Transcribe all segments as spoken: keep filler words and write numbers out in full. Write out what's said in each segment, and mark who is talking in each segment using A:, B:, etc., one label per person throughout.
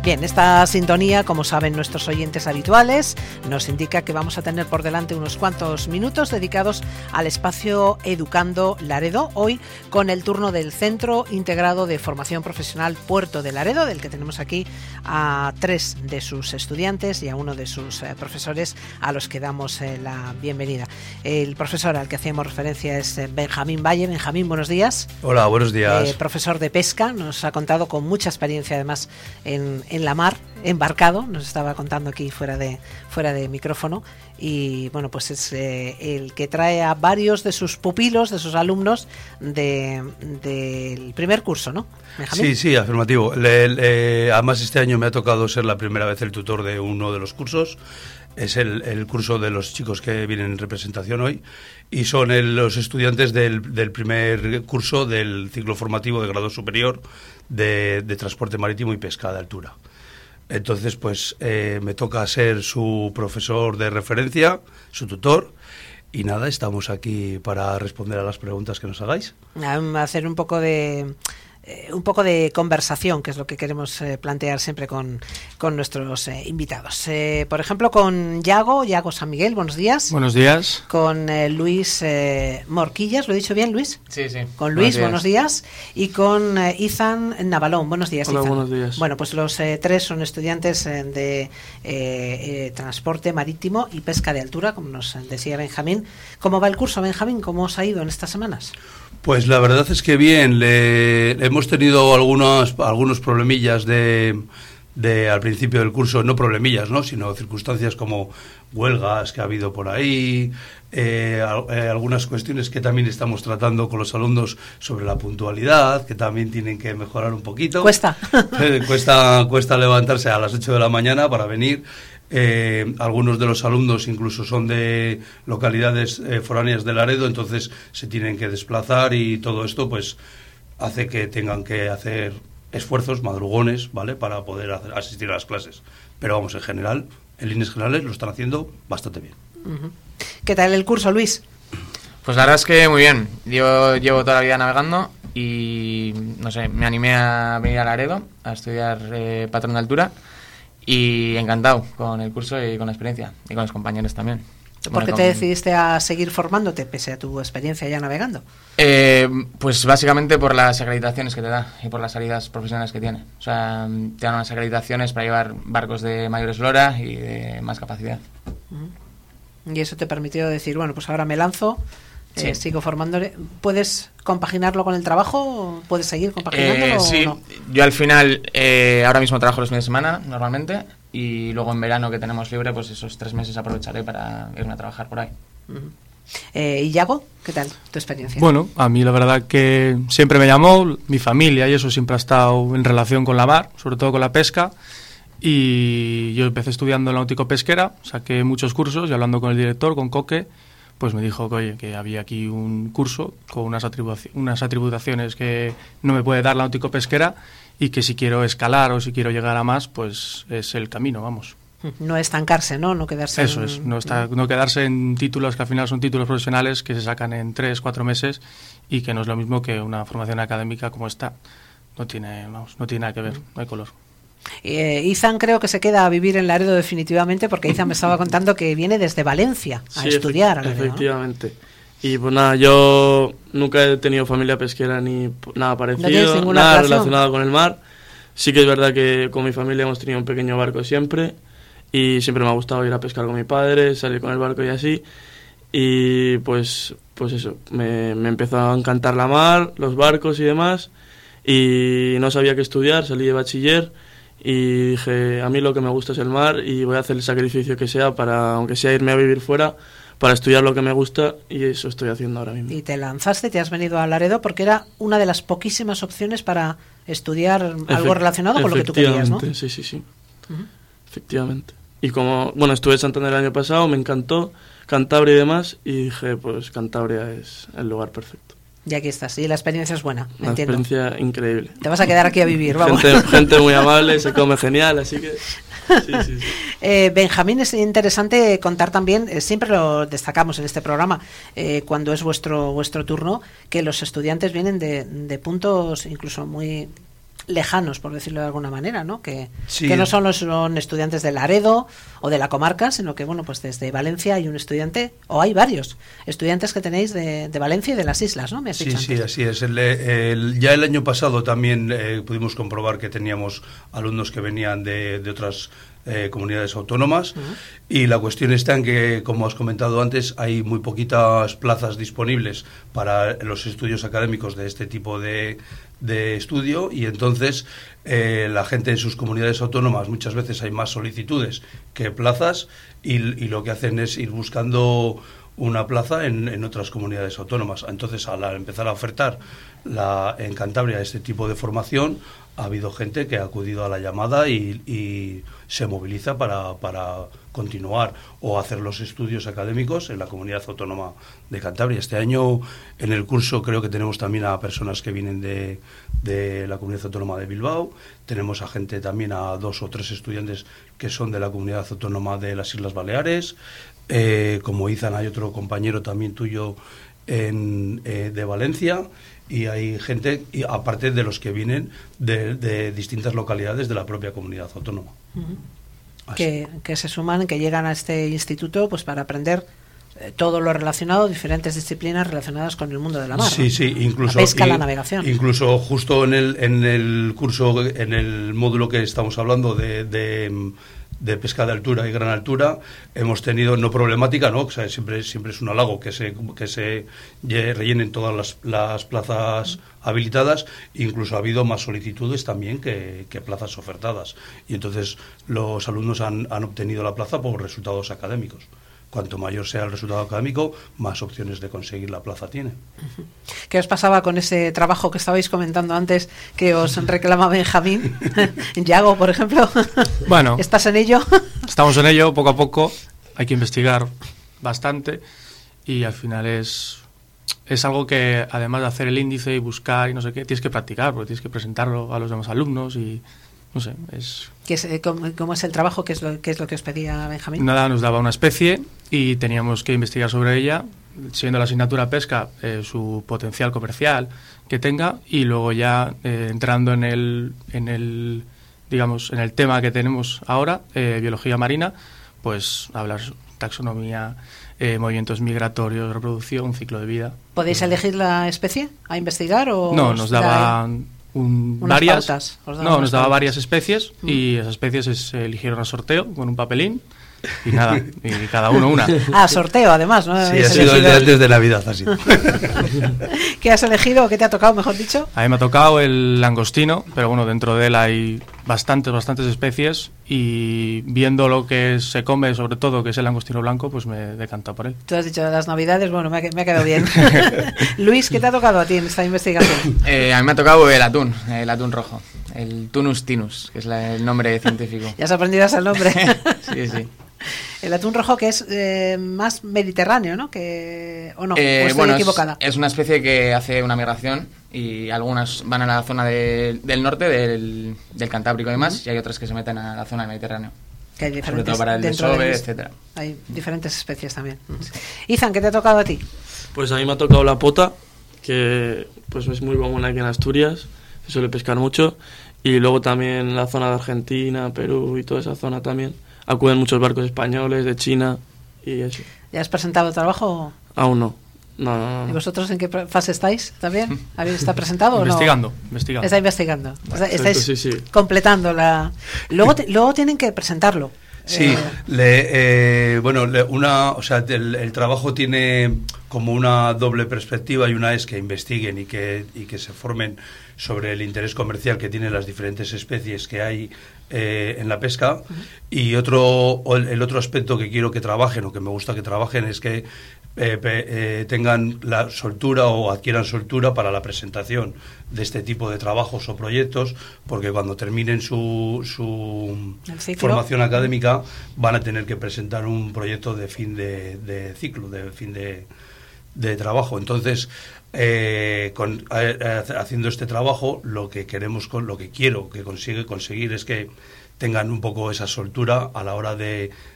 A: Bien, esta sintonía, como saben nuestros oyentes habituales, nos indica que vamos a tener por delante unos cuantos minutos dedicados al espacio Educando Laredo, hoy con el turno del Centro Integrado de Formación Profesional Puerto de Laredo, del que tenemos aquí a tres de sus estudiantes y a uno de sus eh, profesores, a los que damos eh, la bienvenida. El profesor al que hacíamos referencia es eh, Benjamín Valle. Benjamín, buenos días.
B: Hola, buenos días.
A: Eh, profesor de pesca, nos ha contado con mucha experiencia además en, en la mar, embarcado, nos estaba contando aquí fuera de fuera de micrófono, y bueno, pues es eh, el que trae a varios de sus pupilos, de sus alumnos de, del primer curso, ¿no, Benjamín?
B: Sí, sí, afirmativo. Le, le, además este año me ha tocado ser la primera vez el tutor de uno de los cursos. Es el, el curso de los chicos que vienen en representación hoy, y son el, los estudiantes del, del primer curso del ciclo formativo de grado superior de, de transporte marítimo y pesca de altura. Entonces, pues eh, me toca ser su profesor de referencia, su tutor, y nada, estamos aquí para responder a las preguntas que nos hagáis.
A: A hacer un poco de... un poco de conversación, que es lo que queremos eh, plantear siempre con, con nuestros eh, invitados. Eh, por ejemplo, con Yago, Yago San Miguel, buenos días.
C: Buenos días.
A: Con eh, Luis eh, Morquillas, ¿lo he dicho bien, Luis?
D: Sí, sí.
A: Con Luis,
D: buenos
A: buenos
D: días.
A: días. Y con eh, Izan Navalón, buenos días.
C: Hola,
A: Izan.
C: buenos días.
A: Bueno, pues los eh, tres son estudiantes eh, de eh, eh, transporte marítimo y pesca de altura, como nos decía Benjamín. ¿Cómo va el curso, Benjamín? ¿Cómo os ha ido en estas semanas?
B: Pues la verdad es que bien, le, hemos tenido algunos, algunos problemillas de, de al principio del curso, no problemillas, ¿no?, sino circunstancias como huelgas que ha habido por ahí, eh, eh, algunas cuestiones que también estamos tratando con los alumnos sobre la puntualidad, que también tienen que mejorar un poquito.
A: Cuesta.
B: Eh, cuesta, cuesta levantarse a las ocho de la mañana para venir. Eh, algunos de los alumnos incluso son de localidades eh, foráneas de Laredo, entonces se tienen que desplazar, y todo esto pues hace que tengan que hacer esfuerzos, madrugones, ¿vale?, para poder hacer, asistir a las clases. Pero vamos, en general, en líneas generales lo están haciendo bastante bien.
A: Uh-huh. ¿Qué tal el curso, Luis?
D: Pues la verdad es que muy bien. Yo llevo toda la vida navegando y, no sé, me animé a venir a Laredo a estudiar eh, patrón de altura. Y encantado con el curso y con la experiencia, y con los compañeros también.
A: ¿Por
D: bueno,
A: qué
D: con...
A: te decidiste a seguir formándote pese a tu experiencia ya navegando?
D: Eh, pues básicamente por las acreditaciones que te da y por las salidas profesionales que tiene. O sea, te dan unas acreditaciones para llevar barcos de mayor eslora y de más capacidad.
A: Uh-huh. Y eso te permitió decir, bueno, pues ahora me lanzo,
D: sí.
A: eh, sigo formándole. ¿Puedes compaginarlo con el trabajo? ¿Puedes seguir compaginándolo?
D: Eh, sí,
A: o no?
D: Yo al final, eh, ahora mismo trabajo los fines de semana normalmente, y luego en verano, que tenemos libre, pues esos tres meses aprovecharé para irme a trabajar por ahí.
A: Uh-huh. eh, ¿Y Yago, qué tal tu experiencia?
C: Bueno, a mí la verdad que siempre me llamó, mi familia y eso siempre ha estado en relación con la mar, sobre todo con la pesca, y yo empecé estudiando en náutico pesquera, saqué muchos cursos, y hablando con el director, con Coque, pues me dijo que, oye, que había aquí un curso con unas, atribu- unas atributaciones que no me puede dar la náutico pesquera, y que si quiero escalar o si quiero llegar a más, pues es el camino, vamos.
A: No estancarse, ¿no? No quedarse
C: Eso
A: en...
C: es, no, está, no quedarse en títulos que al final son títulos profesionales que se sacan en tres, cuatro meses, y que no es lo mismo que una formación académica como esta. No tiene, vamos, no tiene nada que ver, no hay color.
A: Eh, Izan creo que se queda a vivir en Laredo definitivamente, porque Izan me estaba contando que viene desde Valencia a
E: sí,
A: estudiar.
E: Efe-
A: a Laredo,
E: efectivamente. ¿no? Y pues nada, yo nunca he tenido familia pesquera ni nada parecido,
A: ¿No
E: nada
A: relación?
E: relacionado con el mar. Sí que es verdad que con mi familia hemos tenido un pequeño barco siempre, y siempre me ha gustado ir a pescar con mi padre, salir con el barco y así. Y pues, pues eso, me, me empezó a encantar la mar, los barcos y demás, y no sabía qué estudiar, salí de bachiller y dije, a mí lo que me gusta es el mar, y voy a hacer el sacrificio que sea para, aunque sea irme a vivir fuera, para estudiar lo que me gusta, y eso estoy haciendo ahora mismo.
A: Y te lanzaste, te has venido a Laredo porque era una de las poquísimas opciones para estudiar algo
E: Efect-
A: relacionado con lo que tú querías, ¿no?
E: Efectivamente, sí, sí, sí.
A: Uh-huh.
E: Efectivamente. Y como, bueno, estuve en Santander el año pasado, me encantó Cantabria y demás, y dije, pues Cantabria es el lugar perfecto.
A: Y aquí estás, y la experiencia es buena,
E: Una
A: entiendo.
E: experiencia increíble.
A: Te vas a quedar aquí a vivir, vamos.
E: Gente, gente muy amable, se come genial, así que... Sí, sí, sí.
A: Eh, Benjamín, es interesante contar también, eh, siempre lo destacamos en este programa, eh, cuando es vuestro vuestro turno, que los estudiantes vienen de, de puntos incluso muy lejanos, por decirlo de alguna manera, ¿no? Que,
B: sí.
A: que no solo son estudiantes de Laredo o de la comarca, sino que, bueno, pues desde Valencia hay un estudiante, o hay varios estudiantes que tenéis de, de Valencia y de las islas, ¿no? Me has
B: sí,
A: dicho
B: sí,
A: antes.
B: así es. El, el, ya el año pasado también eh, pudimos comprobar que teníamos alumnos que venían de, de otras eh, comunidades autónomas, uh-huh. y la cuestión está en que, como has comentado antes, hay muy poquitas plazas disponibles para los estudios académicos de este tipo de, de estudio, y entonces eh, la gente en sus comunidades autónomas muchas veces hay más solicitudes que plazas, y, y lo que hacen es ir buscando una plaza en, en otras comunidades autónomas. Entonces, al empezar a ofertar la, en Cantabria este tipo de formación, ha habido gente que ha acudido a la llamada y, y se moviliza para, para continuar o hacer los estudios académicos en la comunidad autónoma de Cantabria. Este año en el curso creo que tenemos también a personas que vienen de, de la comunidad autónoma de Bilbao, tenemos a gente también, a dos o tres estudiantes que son de la comunidad autónoma de las Islas Baleares, eh, como Izan hay otro compañero también tuyo en, eh, de Valencia, y hay gente, y aparte de los que vienen de, de distintas localidades de la propia comunidad autónoma.
A: Uh-huh. Que, que se suman, que llegan a este instituto pues para aprender eh, todo lo relacionado, diferentes disciplinas relacionadas con el mundo de la mar.
B: Sí,
A: ¿no?
B: sí, incluso
A: la pesca,
B: y,
A: la navegación. Incluso
B: justo en el, en el curso, en el módulo que estamos hablando de... de de pesca de altura y gran altura, hemos tenido, no problemática, ¿no? O sea, siempre, siempre es un halago que se, que se rellenen todas las, las plazas habilitadas, incluso ha habido más solicitudes también que, que plazas ofertadas, y entonces los alumnos han, han obtenido la plaza por resultados académicos. Cuanto mayor sea el resultado académico, más opciones de conseguir la plaza tiene.
A: ¿Qué os pasaba con ese trabajo que estabais comentando antes, que os reclama Benjamín? Yago, por ejemplo.
C: Bueno,
A: ¿estás en ello?
C: Estamos en ello, poco a poco. Hay que investigar bastante y al final es, es algo que, además de hacer el índice y buscar y no sé qué, tienes que practicar, porque tienes que presentarlo a los demás alumnos y... No sé, es...
A: ¿Qué es cómo, cómo es el trabajo? ¿Qué es, lo, ¿Qué es lo que os pedía Benjamín?
C: Nada, nos daba una especie y teníamos que investigar sobre ella, siendo la asignatura pesca, eh, su potencial comercial que tenga, y luego ya eh, entrando en el, en el, digamos, en el tema que tenemos ahora, eh, biología marina, pues hablar taxonomía, eh, movimientos migratorios, reproducción, ciclo de vida.
A: ¿Podéis elegir la especie a investigar o...?
C: No, nos daban... Un, varias, pautas, no, nos daba varias especies mm. y esas especies se eligieron a sorteo con un papelín y nada, y cada uno una.
A: Ah, sorteo además, ¿no?
B: Sí, ha sido el de antes de Navidad, así.
A: ¿Qué has elegido o qué te ha tocado, mejor dicho?
C: A mí me ha tocado el langostino, pero bueno, dentro de él hay bastantes, bastantes especies y viendo lo que se come, sobre todo, que es el langostino blanco, pues me he decantado por él.
A: Tú has dicho las Navidades, bueno, me ha, me ha quedado bien. Luis, ¿qué te ha tocado a ti en esta investigación?
D: Eh, a mí me ha tocado el atún, el atún rojo, el Tunus tinus, que es la, el nombre científico.
A: Ya has aprendido hasta el nombre.
D: Sí, sí.
A: El atún rojo, que es eh, más mediterráneo, ¿no? Que, ¿o no?
D: Eh,
A: ¿O estoy
D: bueno,
A: equivocada?
D: Es, es una especie que hace una migración y algunas van a la zona de, del norte, del, del Cantábrico y demás, uh-huh. y hay otras que se meten a la zona del Mediterráneo.
A: Que hay diferentes,
D: sobre todo para el desove, etcétera.
A: Hay diferentes especies también. Uh-huh. Izan, ¿qué te ha tocado a ti?
E: Pues a mí me ha tocado la pota, que pues es muy común aquí en Asturias, se suele pescar mucho, y luego también la zona de Argentina, Perú y toda esa zona también. Acuden muchos barcos españoles, de China y eso.
A: ¿Ya has presentado el trabajo?
E: Aún no. No, no, no.
A: ¿Y vosotros en qué fase estáis también? ¿Habéis está presentado o no?
C: Investigando, investigando.
A: Está investigando. Bueno, estáis
E: sí, sí.
A: completando la... Luego, te, luego tienen que presentarlo.
B: Sí, eh... Le, eh, bueno, le, una, o sea, el, el trabajo tiene como una doble perspectiva, y una es que investiguen y que, y que se formen sobre el interés comercial que tienen las diferentes especies que hay eh, en la pesca, uh-huh. y otro, el, el otro aspecto que quiero que trabajen, o que me gusta que trabajen, es que eh, eh, tengan la soltura o adquieran soltura para la presentación de este tipo de trabajos o proyectos, porque cuando terminen su, su formación académica van a tener que presentar un proyecto de fin de, de ciclo, de fin de, de trabajo. Entonces, eh, con, eh, haciendo este trabajo, lo que queremos, con lo que quiero que consigue conseguir es que tengan un poco esa soltura a la hora de,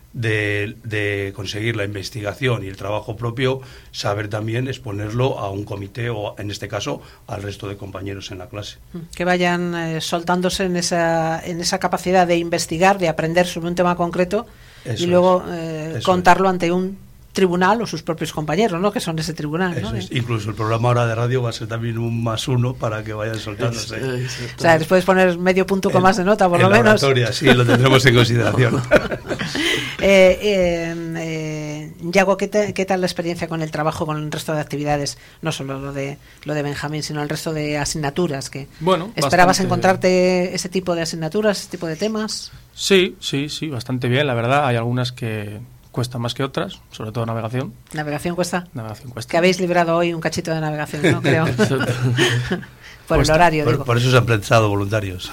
B: de, de conseguir la investigación y el trabajo propio, saber también exponerlo a un comité o, en este caso, al resto de compañeros en la clase.
A: Que vayan eh, soltándose en esa, en esa capacidad de investigar, de aprender sobre un tema concreto
B: Eso
A: y luego
B: es.
A: eh,
B: Eso
A: contarlo
B: es.
A: ante un tribunal o sus propios compañeros, ¿no? Que son ese tribunal, ¿no?
B: Eso es. Incluso el programa ahora de radio va a ser también un más uno para que vayan soltándose.
A: O sea, les puedes poner medio punto con
B: En-
A: más de nota, por
B: en
A: lo
B: la
A: menos.
B: oratoria, sí, lo tendremos en consideración.
A: eh, eh, eh, Yago, ¿qué, te- ¿qué tal la experiencia con el trabajo, con el resto de actividades? No solo lo de lo de Benjamín, sino el resto de asignaturas. Que
C: Bueno,
A: ¿Esperabas
C: bastante-
A: encontrarte ese tipo de asignaturas, ese tipo de temas?
C: Sí, sí, sí, bastante bien, la verdad. Hay algunas que cuestan más que otras, sobre todo navegación.
A: ¿Navegación cuesta?
C: Navegación cuesta.
A: Que habéis librado hoy un cachito de navegación, ¿no? Creo. Por el
C: Cuesta.
A: horario,
B: Por,
A: digo.
B: por eso se han prestado voluntarios.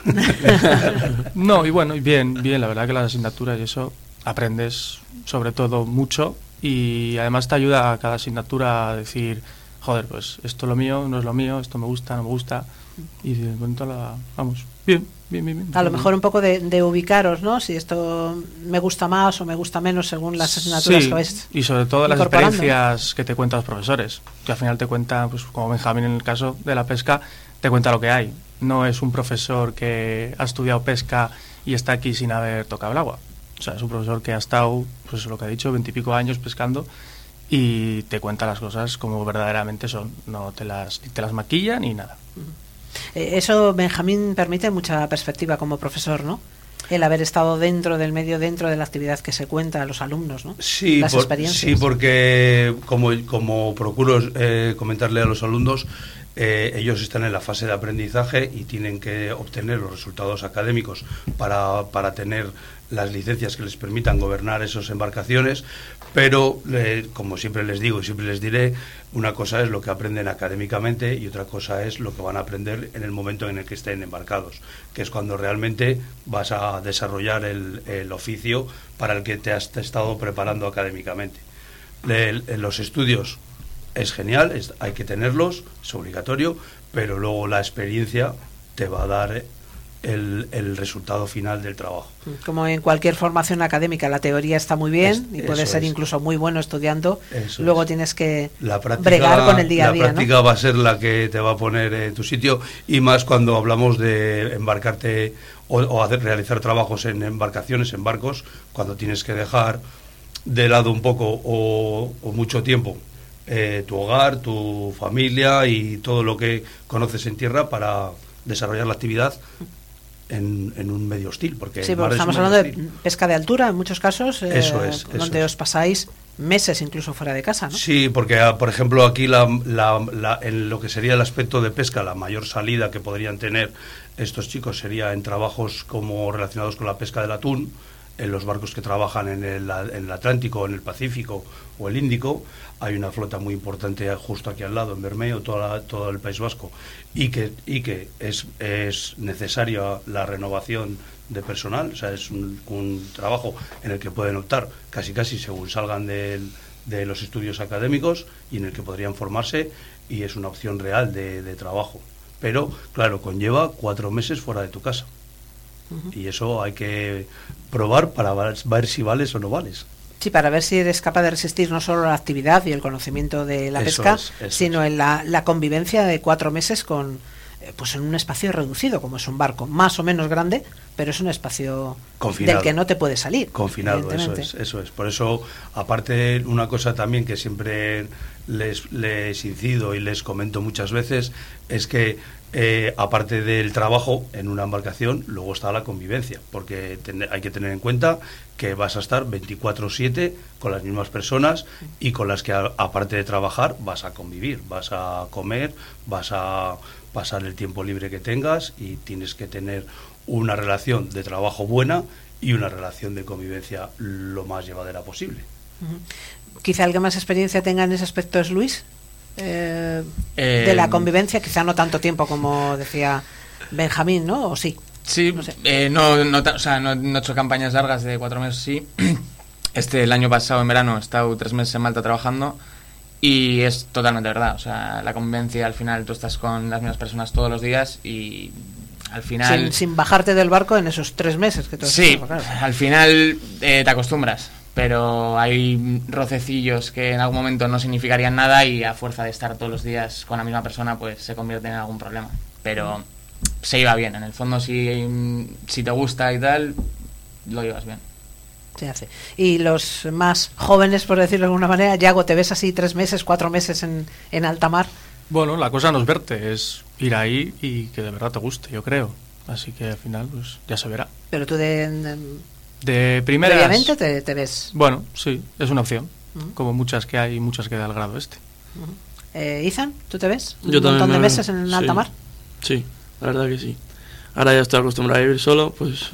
C: No, y bueno, y bien, bien, la verdad que las asignaturas y eso aprendes sobre todo mucho y además te ayuda a cada asignatura a decir, joder, pues esto es lo mío, no es lo mío, esto me gusta, no me gusta y de momento la, vamos, bien, bien, bien, bien.
A: A lo mejor un poco de, de ubicaros, ¿no? Si esto me gusta más o me gusta menos según las asignaturas
C: Sí,
A: que vais
C: y sobre todo las
A: incorporando.
C: experiencias que te cuentan los profesores, que al final te cuentan, pues como Benjamín en el caso de la pesca, te cuenta lo que hay. No es un profesor que ha estudiado pesca y está aquí sin haber tocado el agua. O sea, es un profesor que ha estado, pues lo que ha dicho, veintipico años pescando y te cuenta las cosas como verdaderamente son. No te las, ni te las maquilla ni nada.
A: Eh, Eso, Benjamín, permite mucha perspectiva como profesor, ¿no? El haber estado dentro del medio, dentro de la actividad que se cuenta a los alumnos, ¿no?
B: Sí,
A: Las
B: por-
A: experiencias.
B: sí, porque como, como procuro eh, comentarle a los alumnos, eh, ellos están en la fase de aprendizaje y tienen que obtener los resultados académicos para, para tener las licencias que les permitan gobernar esas embarcaciones, pero eh, como siempre les digo y siempre les diré, una cosa es lo que aprenden académicamente y otra cosa es lo que van a aprender en el momento en el que estén embarcados, que es cuando realmente vas a desarrollar el, el oficio para el que te has te estado preparando académicamente. Le- le- los estudios es genial, es- hay que tenerlos, es obligatorio, pero luego la experiencia te va a dar el, el resultado final del trabajo.
A: Como en cualquier formación académica, la teoría está muy bien
B: Es-
A: y puede
B: eso
A: ser
B: es.
A: incluso muy bueno estudiando.
B: Eso
A: Luego
B: es.
A: tienes que
B: La práctica,
A: bregar con el día a
B: la
A: día,
B: práctica va a ser la que te va a poner en tu sitio, y más cuando hablamos de embarcarte o, o hacer, realizar trabajos en embarcaciones, en barcos, cuando tienes que dejar de lado un poco o, o mucho tiempo eh, tu hogar, tu familia y todo lo que conoces en tierra para desarrollar la actividad en, en un medio hostil, porque
A: Sí,
B: el mar
A: porque
B: es un
A: estamos
B: medio
A: hablando de
B: hostil.
A: pesca de altura en muchos casos, eh,
B: Eso es, eso
A: donde
B: es.
A: os pasáis meses incluso fuera de casa, ¿no?
B: Sí, porque ah, por ejemplo aquí la, la- la- en lo que sería el aspecto de pesca, la mayor salida que podrían tener estos chicos sería en trabajos como relacionados con la pesca del atún, en los barcos que trabajan en el, en el Atlántico, en el Pacífico o el Índico. Hay una flota muy importante justo aquí al lado, en Bermeo, toda la- todo el País Vasco, y que, y que es, es necesaria la renovación de personal. O sea, es un, un trabajo en el que pueden optar casi casi según salgan del- de los estudios académicos y en el que podrían formarse, y es una opción real de, de trabajo. Pero, claro, conlleva cuatro meses fuera de tu casa. Y eso hay que probar para ver ver si vales o no vales.
A: Sí, para ver si eres capaz de resistir no solo la actividad y el conocimiento de la
B: Eso
A: pesca,
B: es, eso
A: sino
B: es.
A: en la, la convivencia de cuatro meses con, eh, pues en un espacio reducido, como es un barco, más o menos grande, pero es un espacio
B: Confinado.
A: del que no te puedes salir.
B: Confinado, eso
A: evidentemente.
B: es, eso es. Por eso, aparte, una cosa también que siempre les, les incido y les comento muchas veces es que, eh, aparte del trabajo en una embarcación, luego está la convivencia, porque ten- hay que tener en cuenta que vas a estar veinticuatro siete con las mismas personas y con las que, a- aparte de trabajar, vas a convivir, vas a comer, vas a pasar el tiempo libre que tengas, y tienes que tener una relación de trabajo buena y una relación de convivencia lo más llevadera posible.
A: Quizá el que más experiencia tenga en ese aspecto es Luis, eh,
D: Eh,
A: de la convivencia, quizá no tanto tiempo como decía Benjamín, ¿no? ¿O sí?
D: Sí,
A: No sé.
D: eh, no, no, ta- o sea, no, no he hecho campañas largas de cuatro meses, sí. Este, el año pasado, en verano, he estado tres meses en Malta trabajando y es totalmente verdad. O sea, la convivencia, al final, tú estás con las mismas personas todos los días y al final...
A: Sin, sin bajarte del barco en esos tres meses que tú has
D: Sí,
A: estado, claro.
D: al final eh, te acostumbras. pero hay rocecillos que en algún momento no significarían nada y a fuerza de estar todos los días con la misma persona pues se convierte en algún problema, pero se lleva bien, en el fondo si, si te gusta y tal, lo llevas bien.
A: Se hace. Y los más jóvenes, por decirlo de alguna manera, Yago, ¿te ves así tres meses, cuatro meses en, en alta mar?
C: Bueno, la cosa no es verte, es ir ahí y que de verdad te guste, yo creo. Así que al final pues ya se verá.
A: Pero tú de... de
C: De primeras...
A: Previamente te, te ves...
C: Bueno, sí, es una opción.
A: Uh-huh.
C: Como muchas que hay y muchas que da el grado este.
A: Uh-huh. eh, Ethan, ¿tú te ves?
E: Yo
A: ¿Un
E: también
A: montón de
E: me
A: meses
E: veo.
A: en
E: Sí.
A: alta mar?
E: Sí, la verdad que sí. Ahora ya estoy acostumbrado a vivir solo, pues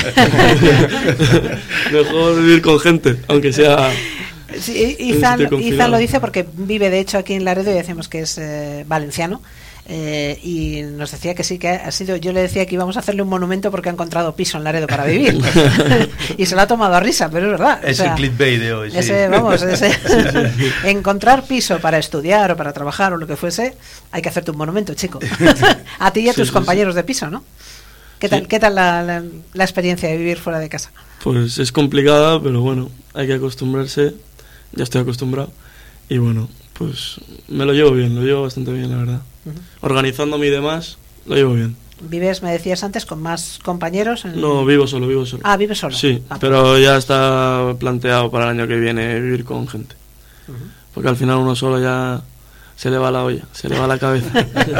E: mejor vivir con gente, aunque sea...
A: Sí,
E: en
A: Ethan,
E: sitio confinado.
A: Ethan lo dice porque vive de hecho aquí en Laredo y decimos que es eh, valenciano. Eh, y nos decía que sí, que ha sido, yo le decía que íbamos a hacerle un monumento porque ha encontrado piso en Laredo para vivir. Y se lo ha tomado a risa, pero es verdad.
B: Es
A: o sea,
B: el clickbait de hoy. Sí.
A: Ese, vamos, ese, encontrar piso para estudiar o para trabajar o lo que fuese, hay que hacerte un monumento, chico. A ti y a tus
E: Sí, sí,
A: compañeros sí. de piso, ¿no? ¿Qué tal,
E: Sí.
A: ¿qué tal la, la, la experiencia de vivir fuera de casa?
E: Pues es complicada, pero bueno, hay que acostumbrarse, ya estoy acostumbrado, y bueno, pues me lo llevo bien, lo llevo bastante bien, la verdad.
A: Uh-huh.
E: Organizándome y demás, lo llevo bien.
A: ¿Vives, me decías antes, con más compañeros? En...
E: No, vivo solo, vivo solo.
A: Ah, ¿vives solo?
E: Sí,
A: ah,
E: pero ya está planteado para el año que viene vivir con gente.
A: Uh-huh.
E: Porque al final uno solo ya se le va la olla, se le va la cabeza.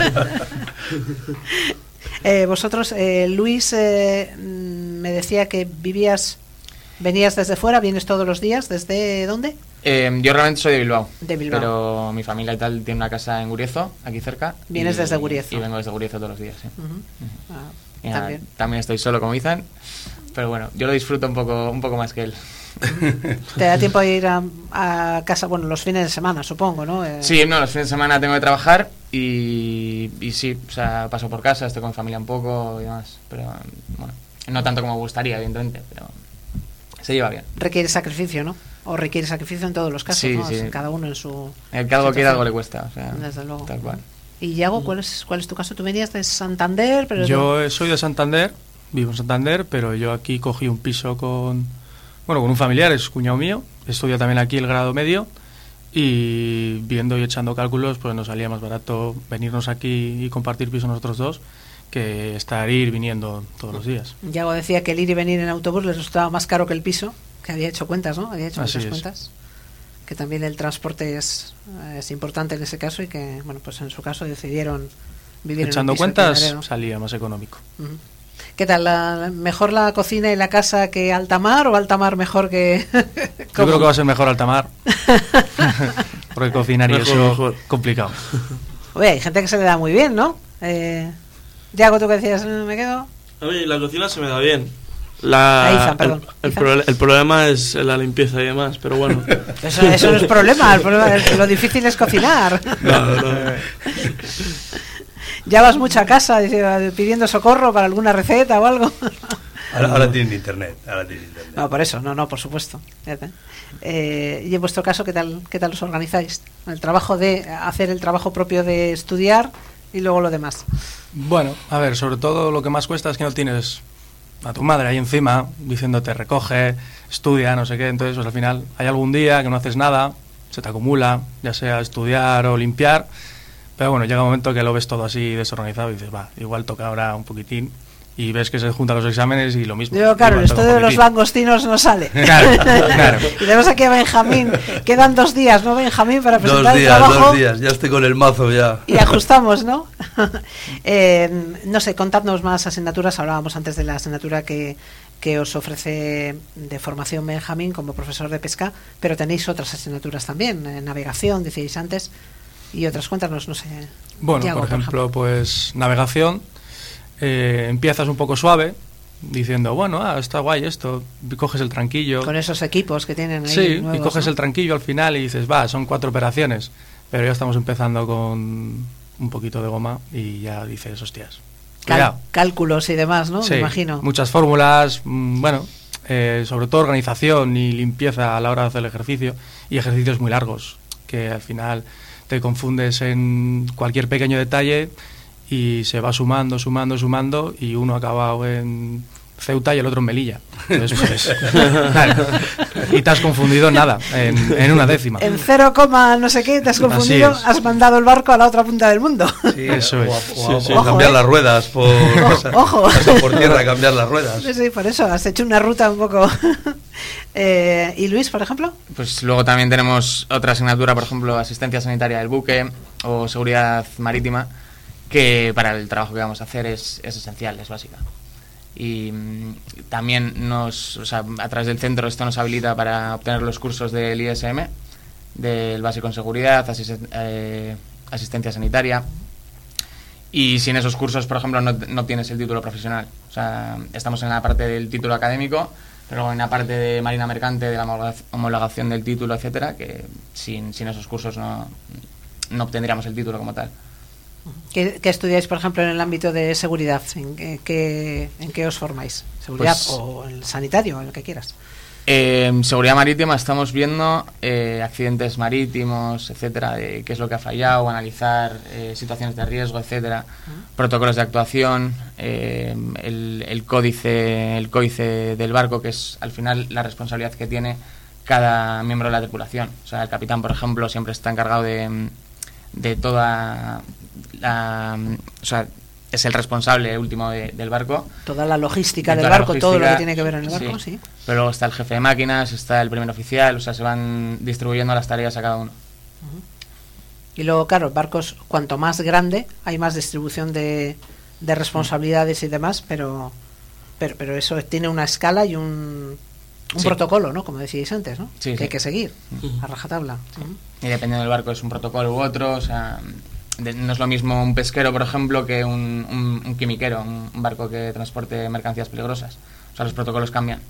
A: eh, vosotros, eh, Luis, eh, me decía que vivías, venías desde fuera, vienes todos los días, ¿desde dónde?
D: Eh, yo realmente soy de Bilbao,
A: De Bilbao.
D: pero mi familia y tal tiene una casa en Guriezo, aquí cerca.
A: Vienes
D: y,
A: desde Guriezo.
D: Y vengo desde Guriezo todos los días, sí.
A: Uh-huh.
D: Uh-huh.
A: Ah,
D: Y nada,
A: también.
D: también estoy solo como Ethan, pero bueno, yo lo disfruto un poco, un poco más que él.
A: ¿Te da tiempo a ir a, a casa, bueno, los fines de semana, supongo, ¿no? Eh,
D: Sí, no, los fines de semana tengo que trabajar y, y sí, o sea, paso por casa, estoy con mi familia un poco y demás, pero bueno, no tanto como me gustaría, evidentemente, pero se lleva bien.
A: Requiere sacrificio, ¿no? O requiere sacrificio en todos los casos,
D: Sí,
A: ¿no?
D: sí.
A: Cada uno en su...
D: El que algo quiere,
A: situación.
D: algo le cuesta, o sea,
A: Desde luego.
D: tal cual.
A: Y Yago, ¿cuál es, cuál es tu caso? Tú venías de Santander, pero...
C: Yo eh, soy de Santander, vivo en Santander, pero yo aquí cogí un piso con, bueno, con un familiar, es cuñado mío, estudia también aquí el grado medio, y viendo y echando cálculos, pues nos salía más barato venirnos aquí y compartir piso nosotros dos que estar ir viniendo todos los días.
A: Yago decía que el ir y venir en autobús le resultaba más caro que el piso, que había hecho cuentas, ¿no? Había hecho
C: Así
A: muchas
C: es.
A: cuentas. Que también el transporte es, es importante en ese caso y que, bueno, pues en su caso decidieron vivir
C: Echando
A: en un piso aquí en
C: cuentas
A: Laredo.
C: salía más económico.
A: Ujú. ¿Qué tal? La, la- ¿Mejor la cocina y la casa que Altamar o Altamar mejor que...?
C: Yo creo que va a ser mejor Altamar, porque cocinar y
E: Mejor,
C: eso
E: mejor.
C: complicado.
A: Oye, hay gente que se le da muy bien, ¿no? Eh, Yago, tú que decías, "Eh, me quedo...
E: A mí la cocina se me da bien. La,
A: Ah, Izan, perdón.
E: el, el
A: Izan.
E: proble- el problema es la limpieza y demás, pero bueno.
A: Eso, eso no es problema, el problema es- lo difícil es cocinar.
E: No, no.
A: ¿Ya vas mucho a casa dice, pidiendo socorro para alguna receta o algo?
B: Ahora, ahora tienen internet. Ahora tienen internet.
A: No, por eso, no, no, por supuesto. Eh, y en vuestro caso, ¿qué tal, qué tal os organizáis? El trabajo de hacer el trabajo propio de estudiar y luego lo demás.
C: Bueno, a ver, sobre todo lo que más cuesta es que no tienes a tu madre ahí encima diciéndote recoge, estudia, no sé qué. Entonces, pues al final hay algún día que no haces nada, se te acumula, ya sea estudiar o limpiar. Pero bueno, llega un momento que lo ves todo así desorganizado y dices, va, igual toca ahora un poquitín. Y ves que se juntan los exámenes y lo mismo.
A: Yo, claro, el
C: Igual toca
A: estudio
C: un
A: de los
C: poquitín.
A: langostinos no sale.
C: Claro, claro.
A: Y tenemos aquí a Benjamín. Quedan dos días, ¿no, Benjamín? Para
B: Dos
A: presentar
B: días,
A: el trabajo.
B: dos días. Ya estoy con el mazo ya.
A: Y ajustamos, ¿no? eh, no sé, contadnos más asignaturas. Hablábamos antes de la asignatura que, que os ofrece de formación Benjamín como profesor de pesca, pero tenéis otras asignaturas también, eh, navegación, decíais antes, y otras. Cuéntanos, no sé.
C: Bueno,
A: Yago,
C: por ejemplo, pues navegación, eh, empiezas un poco suave, diciendo, bueno, ah, está guay esto, y coges el tranquillo.
A: Con esos equipos que tienen ahí.
C: Sí,
A: nuevos,
C: y coges
A: ¿no?
C: el tranquillo al final y dices, va, son cuatro operaciones, pero ya estamos empezando con un poquito de goma y ya dices, hostias,
A: Cal-
C: cuidado.
A: cálculos y demás, ¿no?
C: Sí,
A: Me imagino.
C: muchas fórmulas, mm, bueno, eh, sobre todo organización y limpieza a la hora de hacer el ejercicio, y ejercicios muy largos, que al final te confundes en cualquier pequeño detalle y se va sumando, sumando, sumando, y uno ha acabado en Ceuta y el otro en Melilla. Entonces, pues, claro, Y te has confundido en nada, en, en una décima.
A: En cero coma no sé qué te has confundido, has mandado el barco a la otra punta del mundo.
B: Sí,
C: eso es.
B: O, a, o a,
C: sí, sí.
B: o a cambiar
A: Ojo, ¿eh?
B: las ruedas por,
A: Ojo, ojo.
B: pasar por tierra a cambiar las ruedas.
A: Sí, sí, por eso, has hecho una ruta un poco... eh, ¿Y Luis, por ejemplo?
D: Pues luego también tenemos otra asignatura, por ejemplo, asistencia sanitaria del buque o seguridad marítima, que para el trabajo que vamos a hacer es, es esencial, es básica. Y mm, también nos, o sea, a través del centro esto nos habilita para obtener los cursos del I S M, del básico en seguridad, asisten, eh, asistencia sanitaria. Y sin esos cursos, por ejemplo, no, no obtienes el título profesional. O sea, estamos en la parte del título académico, pero luego en la parte de marina mercante, de la homologación del título, etcétera, que sin, sin esos cursos no, no obtendríamos el título como tal.
A: ¿Qué, qué estudiáis, por ejemplo, en el ámbito de seguridad? ¿En qué, en qué os formáis? ¿Seguridad pues, o el sanitario, en lo que quieras?
D: Eh, en seguridad marítima estamos viendo eh, accidentes marítimos, etcétera, de qué es lo que ha fallado, analizar eh, situaciones de riesgo, etcétera, uh-huh. protocolos de actuación, eh, el, el códice, el códice del barco, que es al final la responsabilidad que tiene cada miembro de la tripulación. O sea, el capitán, por ejemplo, siempre está encargado de, de toda la, o sea, es el responsable último de, del barco.
A: Toda la logística
D: de
A: del barco,
D: logística,
A: todo lo que tiene que ver en el barco, sí.
D: sí. Pero luego está el jefe de máquinas, está el primer oficial, o sea, se van distribuyendo las tareas a cada uno.
A: Uh-huh. Y luego, claro, barcos, cuanto más grande, hay más distribución de, de responsabilidades y demás, pero, pero pero eso tiene una escala y un, un sí. protocolo, ¿no? Como decíais antes, ¿no?
D: Sí,
A: que
D: sí.
A: hay que seguir,
D: uh-huh.
A: a rajatabla.
D: Sí.
A: Uh-huh.
D: Y dependiendo del barco es un protocolo u otro, o sea... De, no es lo mismo un pesquero, por ejemplo, que un, un, un quimiquero, un, un barco que transporte mercancías peligrosas. O sea, los protocolos cambian.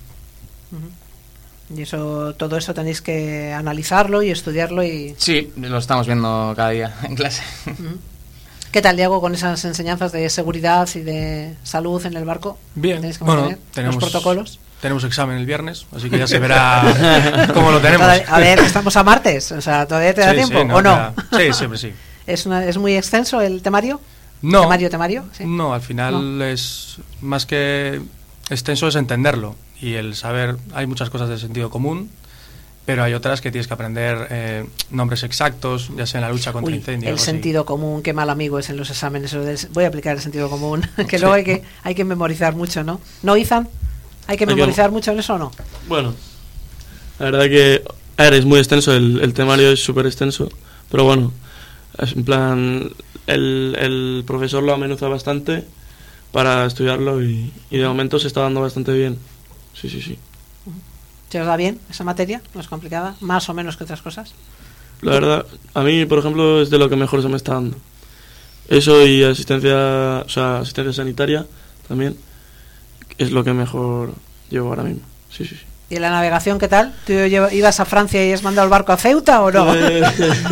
A: Uh-huh. Y eso, todo eso tenéis que analizarlo y estudiarlo y...
D: Sí, lo estamos viendo cada día en clase.
A: Uh-huh. ¿Qué tal, Diego, con esas enseñanzas de seguridad y de salud en el barco?
C: Bien,
A: ¿Tenéis que
C: bueno, tenemos
A: los protocolos?
C: Tenemos examen el viernes, así que ya se verá cómo lo tenemos.
A: A ver, estamos a martes, o sea, ¿todavía te da
C: sí,
A: tiempo
C: sí, no,
A: o no?
C: Sí, siempre sí.
A: ¿Es, una, ¿Es muy extenso el temario?
C: No.
A: ¿Temario, temario? Sí.
C: No, al final no. Es más que extenso es entenderlo y el saber, hay muchas cosas de sentido común, pero hay otras que tienes que aprender eh, nombres exactos, ya sea en la lucha contra
A: Uy,
C: incendios.
A: El sentido así. común, qué mal amigo es en los exámenes. Voy a aplicar el sentido común, que
C: sí.
A: luego hay que, hay que memorizar mucho, ¿no? ¿No, Izan? ¿Hay que memorizar hay que... mucho en eso o no?
E: Bueno, la verdad que a ver, es muy extenso, el, el temario es súper extenso, pero bueno, es en plan, el, el profesor lo amenuza bastante para estudiarlo y, y de momento se está dando bastante bien. Sí, sí, sí.
A: ¿Se os da bien esa materia? ¿No es complicada? ¿Más o menos que otras cosas?
E: La verdad, a mí, por ejemplo, es de lo que mejor se me está dando. Eso y asistencia, o sea, asistencia sanitaria también es lo que mejor llevo ahora mismo. Sí, sí, sí.
A: ¿Y en la navegación qué tal? ¿Tú ibas a Francia y has mandado el barco a Ceuta o no?
E: Eh,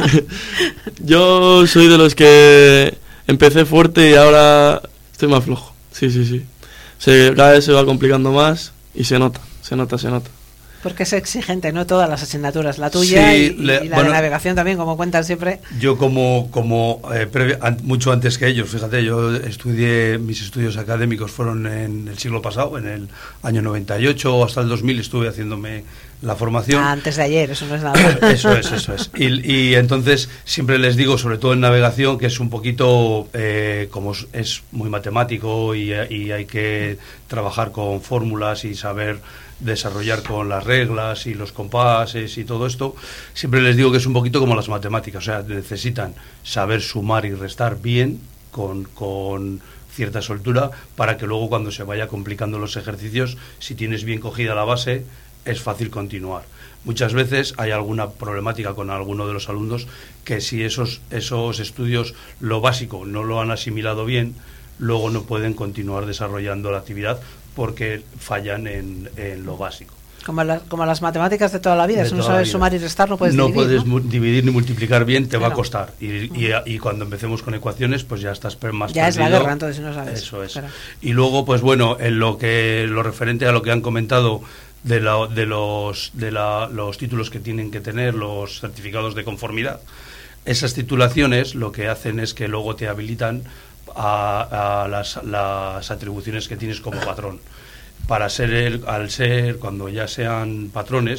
E: yo soy de los que empecé fuerte y ahora estoy más flojo. Sí, sí, sí. Se, cada vez se va complicando más y se nota, se nota, se nota.
A: Porque es exigente, ¿no? Todas las asignaturas, la tuya sí, y, le, y la bueno, de navegación también, como cuentan siempre.
B: Yo como, como eh, previa, an, mucho antes que ellos, fíjate, yo estudié, mis estudios académicos fueron en el siglo pasado, en el año noventa y ocho hasta el dos mil estuve haciéndome la formación.
A: Ah, antes de ayer, eso no es nada.
B: Eso es, eso es. Y, y entonces siempre les digo, sobre todo en navegación, que es un poquito, eh, como es muy matemático y, y hay que trabajar con fórmulas y saber desarrollar con las reglas y los compases y todo esto, siempre les digo que es un poquito como las matemáticas, o sea, necesitan saber sumar y restar bien con, con cierta soltura para que luego cuando se vaya complicando los ejercicios, si tienes bien cogida la base, es fácil continuar. Muchas veces hay alguna problemática con alguno de los alumnos que si esos, esos estudios, lo básico, no lo han asimilado bien, luego no pueden continuar desarrollando la actividad porque fallan en, en lo básico.
A: Como, la, como las matemáticas de toda la vida, de si no sabes sumar y restar no puedes
B: no
A: dividir.
B: Puedes
A: ¿no?
B: dividir ni multiplicar bien, te
A: claro.
B: va a costar. Y, y, y cuando empecemos con ecuaciones, pues ya estás más
A: ya
B: perdido.
A: Es la guerra, entonces, si no sabes.
B: Eso es.
A: Pero...
B: Y luego, pues bueno, en lo que lo referente a lo que han comentado de, la, de, los, de la, los títulos que tienen que tener, los certificados de conformidad, esas titulaciones lo que hacen es que luego te habilitan a, a las, las atribuciones que tienes como patrón. Para ser el, al ser, cuando ya sean patrones,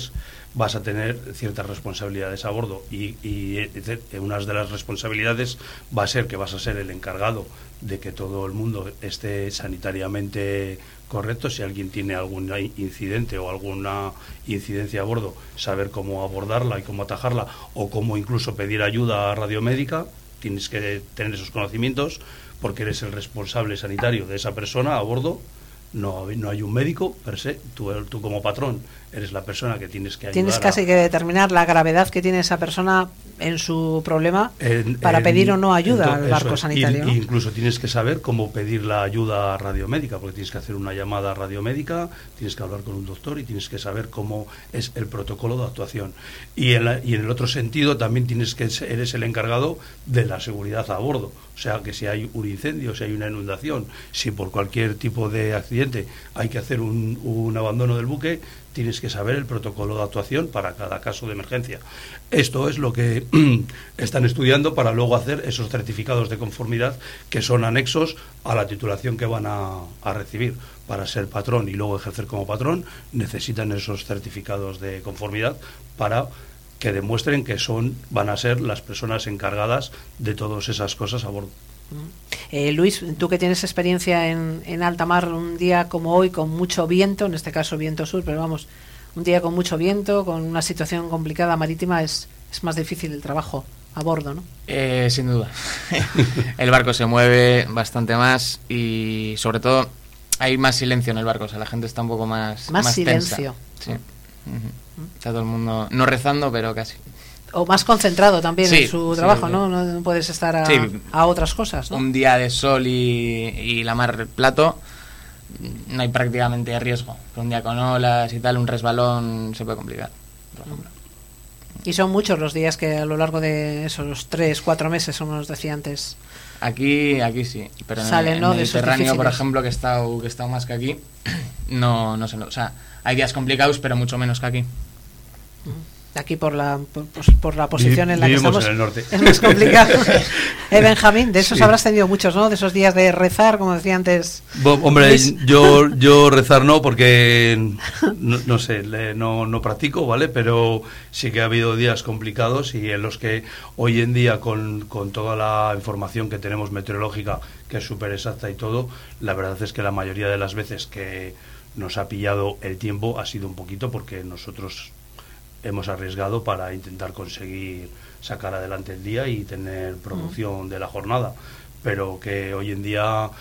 B: vas a tener ciertas responsabilidades a bordo y, y una de las responsabilidades va a ser que vas a ser el encargado de que todo el mundo esté sanitariamente correcto. Si alguien tiene algún incidente o alguna incidencia a bordo, saber cómo abordarla y cómo atajarla, o cómo incluso pedir ayuda radiomédica. Tienes que tener esos conocimientos porque eres el responsable sanitario de esa persona a bordo. No, no hay un médico per se, tú, tú como patrón eres la persona que tienes que ayudar.
A: Tienes casi
B: a,
A: que determinar la gravedad que tiene esa persona en su problema
B: en,
A: para
B: en,
A: pedir o no ayuda
B: en,
A: al barco
B: es,
A: sanitario.
B: Y, incluso tienes que saber cómo pedir la ayuda radiomédica, porque tienes que hacer una llamada radiomédica, tienes que hablar con un doctor y tienes que saber cómo es el protocolo de actuación. Y en, la, y en el otro sentido también tienes que eres el encargado de la seguridad a bordo. O sea, que si hay un incendio, si hay una inundación, si por cualquier tipo de accidente hay que hacer un, un abandono del buque, tienes que saber el protocolo de actuación para cada caso de emergencia. Esto es lo que están estudiando para luego hacer esos certificados de conformidad que son anexos a la titulación que van a, a recibir. Para ser patrón y luego ejercer como patrón, necesitan esos certificados de conformidad para que demuestren que son van a ser las personas encargadas de todas esas cosas a bordo.
A: Eh, Luis, tú que tienes experiencia en, en alta mar, un día como hoy con mucho viento, en este caso viento sur, pero vamos, un día con mucho viento, con una situación complicada marítima, es, es más difícil el trabajo a bordo, ¿no?
D: Eh, sin duda. El barco se mueve bastante más y sobre todo hay más silencio en el barco, o sea, la gente está un poco más
A: Más,
D: más
A: silencio.
D: tensa. Sí. Uh-huh. Está todo el mundo no rezando, pero casi.
A: O más concentrado también
D: sí,
A: en su
D: sí,
A: trabajo,
D: sí.
A: ¿no? No puedes estar a,
D: sí.
A: a otras cosas, ¿no?
D: Un día de sol y, y la mar plato, no hay prácticamente riesgo. Pero un día con olas y tal, un resbalón se puede complicar, por ejemplo.
A: Y son muchos los días que a lo largo de esos tres, cuatro meses, como nos decía antes.
D: Aquí, aquí sí, pero
A: Salen,
D: en
A: ¿no?
D: el
A: de esos
D: Mediterráneo, por
A: difíciles.
D: ejemplo, que he estado, que he estado más que aquí, no, no sé, no, o sea, hay días complicados, pero mucho menos que aquí.
A: Aquí por la por, por la posición en la que
B: Vivimos
A: estamos
B: en el norte.
A: es más complicado. eh, Benjamín, de esos
B: Sí.
A: habrás tenido muchos, ¿no? De esos días de rezar, como decía antes.
B: Bo, hombre,
A: Luis.
B: yo yo rezar no, porque no, no sé, le, no, no practico, ¿vale? Pero sí que ha habido días complicados y en los que hoy en día, con, con toda la información que tenemos meteorológica, que es súper exacta y todo, la verdad es que la mayoría de las veces que nos ha pillado el tiempo ha sido un poquito porque nosotros hemos arriesgado para intentar conseguir sacar adelante el día y tener producción mm. de la jornada, pero que hoy en día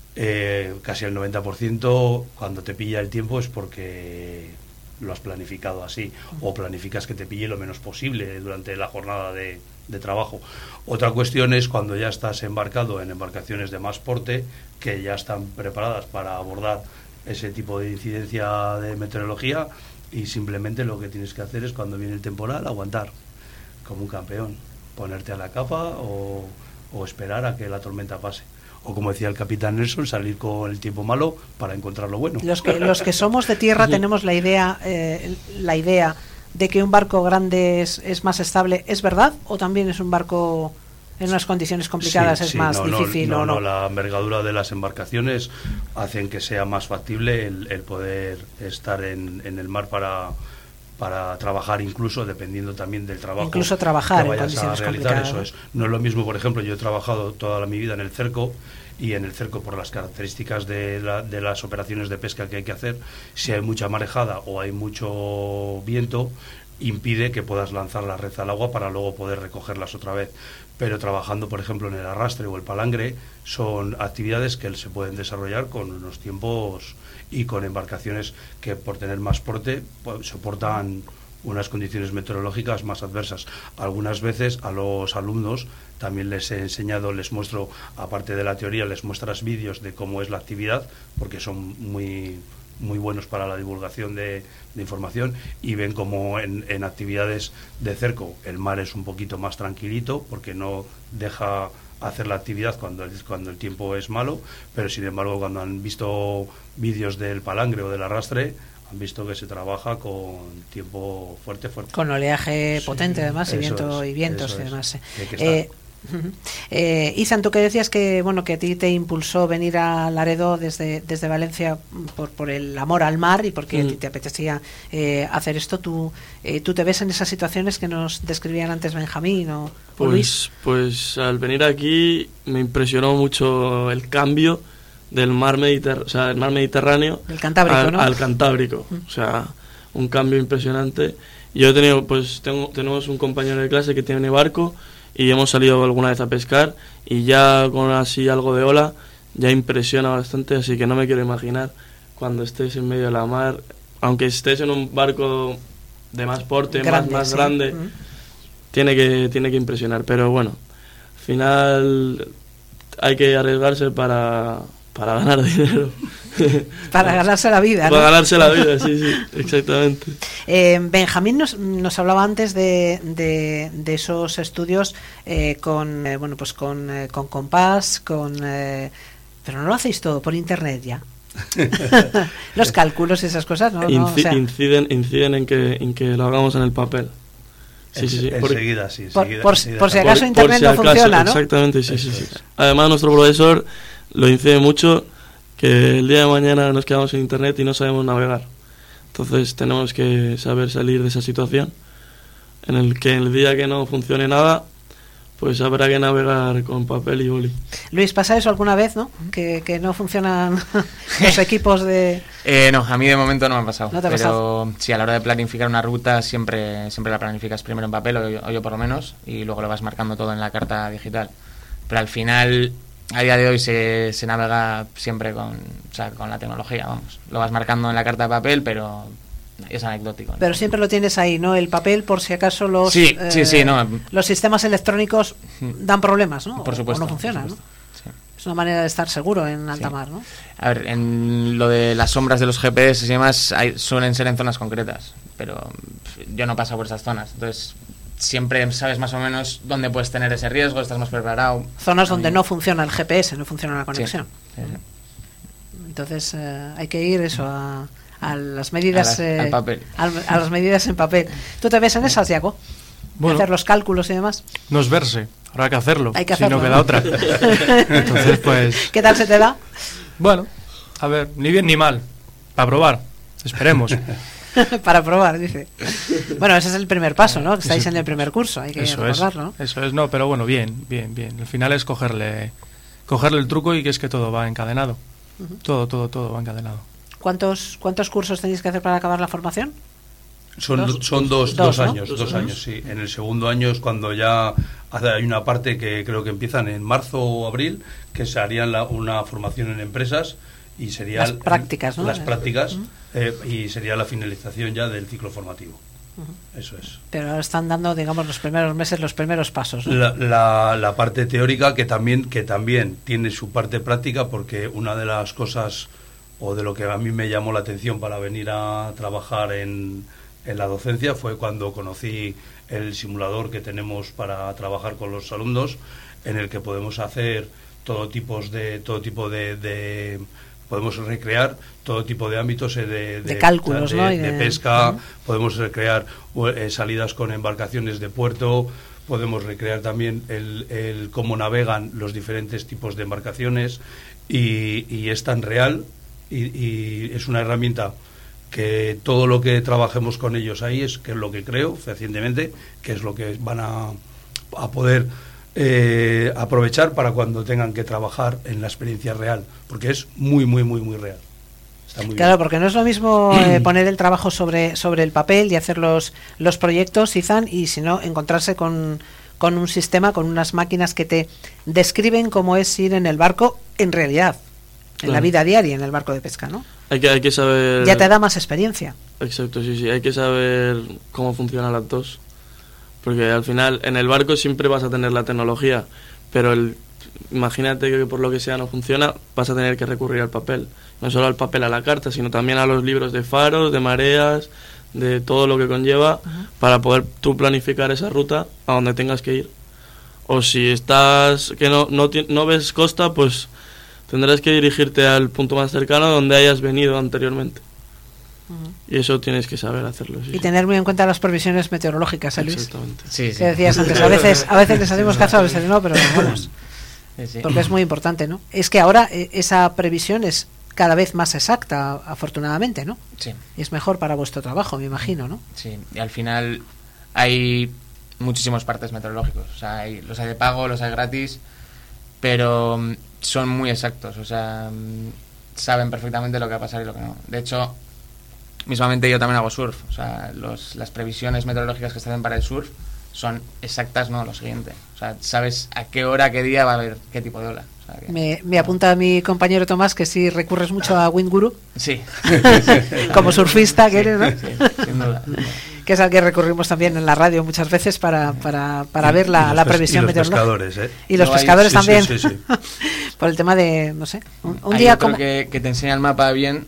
B: eh, casi el noventa por ciento cuando te pilla el tiempo es porque lo has planificado así, mm. o planificas que te pille lo menos posible durante la jornada de, de trabajo. Otra cuestión es cuando ya estás embarcado en embarcaciones de más porte, que ya están preparadas para abordar ese tipo de incidencia de meteorología, y simplemente lo que tienes que hacer es, cuando viene el temporal, aguantar como un campeón, ponerte a la capa o, o esperar a que la tormenta pase, o como decía el capitán Nelson, salir con el tiempo malo para encontrar lo bueno.
A: Los que los que somos de tierra tenemos la idea eh, la idea de que un barco grande es, es más estable. ¿Es verdad o también es un barco en unas condiciones complicadas
B: sí,
A: es
B: sí,
A: más
B: no,
A: difícil
B: no,
A: o no?
B: no, la envergadura de las embarcaciones hacen que sea más factible el, el poder estar en, en el mar para, para trabajar, incluso dependiendo también del trabajo.
A: Incluso trabajar
B: que
A: en
B: vayas a
A: condiciones
B: realizar.
A: complicadas.
B: Eso es. No es lo mismo, por ejemplo, yo he trabajado toda mi vida en el cerco, y en el cerco, por las características de, la, de las operaciones de pesca que hay que hacer, si hay mucha marejada o hay mucho viento, impide que puedas lanzar la red al agua para luego poder recogerlas otra vez. Pero trabajando, por ejemplo, en el arrastre o el palangre, son actividades que se pueden desarrollar con unos tiempos y con embarcaciones que, por tener más porte, pues, soportan unas condiciones meteorológicas más adversas. Algunas veces a los alumnos también les he enseñado, les muestro, aparte de la teoría, les muestras vídeos de cómo es la actividad, porque son muy muy buenos para la divulgación de, de información, y ven como en, en actividades de cerco el mar es un poquito más tranquilito porque no deja hacer la actividad cuando el, cuando el tiempo es malo, pero sin embargo cuando han visto vídeos del palangre o del arrastre, han visto que se trabaja con tiempo fuerte, fuerte.
A: Con oleaje
B: Sí,
A: potente además y viento
B: es,
A: y vientos y
B: es.
A: demás.
B: Que hay que
A: eh, Uh-huh. Eh, Izan, tú que decías que bueno que a ti te impulsó venir a Laredo desde, desde Valencia por, por el amor al mar y porque mm. a ti te apetecía eh, hacer esto, ¿tú, eh, ¿tú te ves en esas situaciones que nos describían antes Benjamín o, o
E: pues,
A: Luis?
E: Pues al venir aquí me impresionó mucho el cambio del mar, Mediterr- o sea, el mar Mediterráneo
A: el Cantábrico,
E: al,
A: ¿no?
E: al Cantábrico, mm. o sea, un cambio impresionante. Yo he tenido, pues tengo, tenemos un compañero de clase que tiene barco y hemos salido alguna vez a pescar y ya con así algo de ola ya impresiona bastante, así que no me quiero imaginar cuando estés en medio de la mar, aunque estés en un barco de más porte, grande, más, más sí. grande, uh-huh. tiene que tiene que impresionar, pero bueno, al final hay que arriesgarse para, para ganar dinero.
A: Para ganarse la vida, ¿no?
E: Para ganarse la vida, sí, sí, exactamente.
A: Eh, Benjamín nos, nos hablaba antes de, de, de esos estudios eh, con, eh, bueno, pues con, eh, con compás, con, eh, pero no lo hacéis todo por internet ya. Los cálculos y esas cosas, ¿no?
E: Inci-
A: no o sea,
E: inciden, inciden en que, en que lo hagamos en el papel.
B: Sí, sí, sí. Enseguida, sí.
A: Por,
B: enseguida,
A: por,
B: enseguida.
A: por si acaso
E: por,
A: internet
E: por si
A: no
E: acaso,
A: funciona, ¿no?
E: Exactamente, sí,
B: Eso
E: sí, sí.
B: es.
E: Además, nuestro profesor lo incide mucho, que el día de mañana nos quedamos sin internet y no sabemos navegar. Entonces tenemos que saber salir de esa situación en el que el día que no funcione nada, pues habrá que navegar con papel y boli.
A: Luis, ¿pasa eso alguna vez, no? Que, que no funcionan los equipos de...
D: Eh, no, a mí de momento no me ha pasado.
A: ¿No te ha
D: pero
A: pasado?
D: sí, a la hora de planificar una ruta siempre, siempre la planificas primero en papel, o yo, o yo por lo menos, y luego lo vas marcando todo en la carta digital. Pero al final, a día de hoy se, se navega siempre con, o sea, con la tecnología, vamos. Lo vas marcando en la carta de papel, pero es anecdótico, ¿no?
A: Pero siempre lo tienes ahí, ¿no? El papel, por si acaso los
D: sí,
A: eh,
D: sí, sí, no.
A: los sistemas electrónicos dan problemas, ¿no?
D: Por supuesto.
A: O no funcionan, ¿no?
D: Sí.
A: Es una manera de estar seguro en alta
D: Sí.
A: mar, ¿no?
D: A ver, en lo de las sombras de los G P S y demás, hay, suelen ser en zonas concretas, pero pff, yo no paso por esas zonas, entonces siempre sabes más o menos dónde puedes tener ese riesgo, estás más preparado.
A: Zonas donde no funciona el G P S, no funciona la conexión.
D: Sí, sí, sí.
A: Entonces eh, hay que ir eso a, a las medidas
D: A las- al
A: eh,
D: papel.
A: al- a las medidas en papel. ¿Tú te ves en esas, Diago?
C: Bueno.
A: Hacer los cálculos y demás.
C: No es verse, habrá que hacerlo,
A: Hay que
C: si
A: hacerlo,
C: no queda
A: ¿no?
C: otra. Entonces, pues,
A: ¿Qué tal se te da?
C: bueno, a ver, ni bien ni mal, para probar, esperemos.
A: Para probar, dice. Bueno, ese es el primer paso, ¿no? Estáis en el primer curso, hay que
C: Eso es,
A: recordarlo, ¿no?
C: eso es, no, pero bueno, bien, bien, bien. Al final es cogerle, cogerle el truco y que es que todo va encadenado.
A: Ujú.
C: Todo, todo, todo va encadenado.
A: ¿Cuántos, ¿Cuántos cursos tenéis que hacer para acabar la formación?
B: Son,
A: Dos.
B: son dos,
A: Dos,
B: dos
A: ¿no?
B: años,
E: Dos
B: dos
E: años.
B: años, sí. En el segundo año es cuando ya hace- hay una parte que creo que empiezan en marzo o abril, que se harían la- una formación en empresas y sería
A: Las
B: el-
A: prácticas, ¿no?
B: Las prácticas
A: Ujú.
B: eh, y sería la finalización ya del ciclo formativo. Eso es.
A: Pero ahora están dando, digamos, los primeros meses, los primeros pasos, ¿no?
B: La, la, la parte teórica que también, que también tiene su parte práctica, porque una de las cosas o de lo que a mí me llamó la atención para venir a trabajar en, en la docencia fue cuando conocí el simulador que tenemos para trabajar con los alumnos, en el que podemos hacer todo tipos de todo tipo de, de podemos recrear todo tipo de ámbitos eh, de,
A: De cálculos,
B: de,
A: ¿no? Y
B: de
A: de-
B: pesca,
A: Ujú.
B: podemos recrear eh, salidas con embarcaciones de puerto, podemos recrear también el, el cómo navegan los diferentes tipos de embarcaciones y, y es tan real y, y es una herramienta que todo lo que trabajemos con ellos ahí es que es lo que creo fehacientemente que es lo que van a, a poder eh, aprovechar para cuando tengan que trabajar en la experiencia real, porque es muy muy muy muy real. Está muy
A: Claro,
B: bien.
A: porque no es lo mismo eh, poner el trabajo sobre, sobre el papel y hacer los, los proyectos, Izan, y sino encontrarse con, con un sistema, con unas máquinas que te describen cómo es ir en el barco en realidad, en la
E: Claro.
A: vida diaria, en el barco de pesca, ¿no?
E: Hay que, hay que saber...
A: Ya te da más experiencia.
E: Exacto, sí, sí. Hay que saber cómo funcionan las dos. Porque al final, en el barco siempre vas a tener la tecnología, pero el, imagínate que por lo que sea no funciona, vas a tener que recurrir al papel. No solo al papel, a la carta, sino también a los libros de faros, de mareas, de todo lo que conlleva, para poder tú planificar esa ruta a donde tengas que ir. O si estás que no, no, ti- no ves costa, pues tendrás que dirigirte al punto más cercano donde hayas venido anteriormente. Uh-huh. Y eso tienes que saber hacerlo. Sí,
A: y tener muy en cuenta las previsiones meteorológicas, ¿eh, Luis?
E: Exactamente.
D: Sí, sí.
A: Que decías antes, a veces, a veces les hacemos caso, a veces no, pero vamos.
D: Sí, sí.
A: Porque es muy importante, ¿no? Es que ahora eh, esa previsión es cada vez más exacta, afortunadamente, ¿no?
D: Sí.
A: Y es mejor para vuestro trabajo, me imagino, ¿no?
D: Sí, y al final hay muchísimos partes meteorológicos. O sea, hay, los hay de pago, los hay gratis, pero mm, son muy exactos. O sea, mm, saben perfectamente lo que va a pasar y lo que no. De hecho, mismamente yo también hago surf. O sea, los, las previsiones meteorológicas que se hacen para el surf son exactas, no lo siguiente. O sea, sabes a qué hora, qué día va a haber qué tipo de ola. O sea, que,
A: me, me apunta mi compañero Tomás que si recurres mucho a Windguru.
D: Sí.
A: Como surfista que eres, ¿no?
D: Sí, sin duda.
A: Que es al que recurrimos también en la radio muchas veces para, para, para ver la, la previsión
B: y los
A: meteorológica.
B: Pescadores, ¿eh?
A: Y los
D: No hay-
A: pescadores
B: sí,
A: también.
B: sí, sí, sí.
A: Por el tema de, no sé, un, un
D: Hay
A: día
D: otro
A: como...
D: que, que te enseña el mapa bien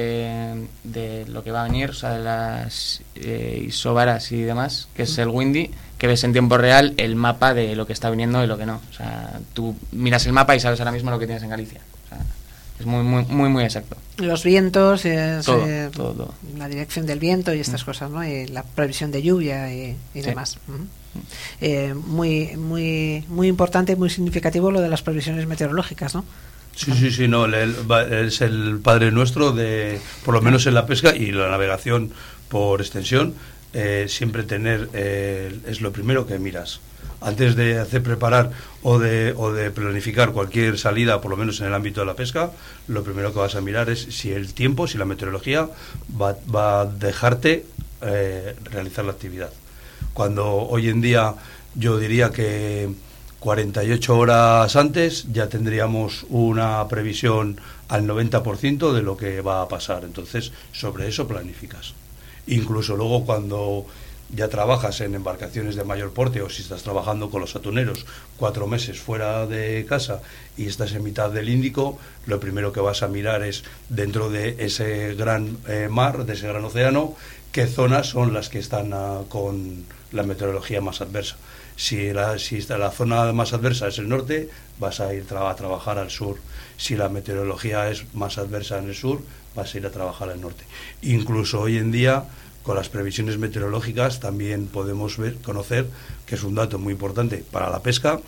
D: de, de lo que va a venir, o sea, de las eh, isobaras y demás, que es el Windy, que ves en tiempo real el mapa de lo que está viniendo y lo que no. O sea, tú miras el mapa y sabes ahora mismo lo que tienes en Galicia. O sea, es muy, muy, muy, muy exacto.
A: Los vientos, es,
D: Todo,
A: eh,
D: todo, todo.
A: la dirección del viento y estas cosas, ¿no? Y la previsión de lluvia y, y
D: Sí.
A: demás. Ujú. Eh, muy, muy, muy importante y muy significativo lo de las previsiones meteorológicas, ¿no?
B: Sí, sí, sí, no, el- el- es el padre nuestro de, por lo menos en la pesca y la navegación por extensión, eh, siempre tener, eh, es lo primero que miras. Antes de hacer preparar o de, o de planificar cualquier salida, por lo menos en el ámbito de la pesca, lo primero que vas a mirar es si el tiempo, si la meteorología va, va a dejarte eh, realizar la actividad. Cuando hoy en día yo diría que cuarenta y ocho horas antes ya tendríamos una previsión al noventa por ciento de lo que va a pasar. Entonces, sobre eso planificas. Incluso luego cuando ya trabajas en embarcaciones de mayor porte o si estás trabajando con los atuneros cuatro meses fuera de casa y estás en mitad del Índico, lo primero que vas a mirar es dentro de ese gran eh, mar, de ese gran océano, qué zonas son las que están uh, con la meteorología más adversa. Si la, si está la zona más adversa es el norte, vas a ir tra- a trabajar al sur. Si la meteorología es más adversa en el sur, vas a ir a trabajar al norte. Incluso hoy en día, con las previsiones meteorológicas, también podemos ver, conocer, que es un dato muy importante para la pesca,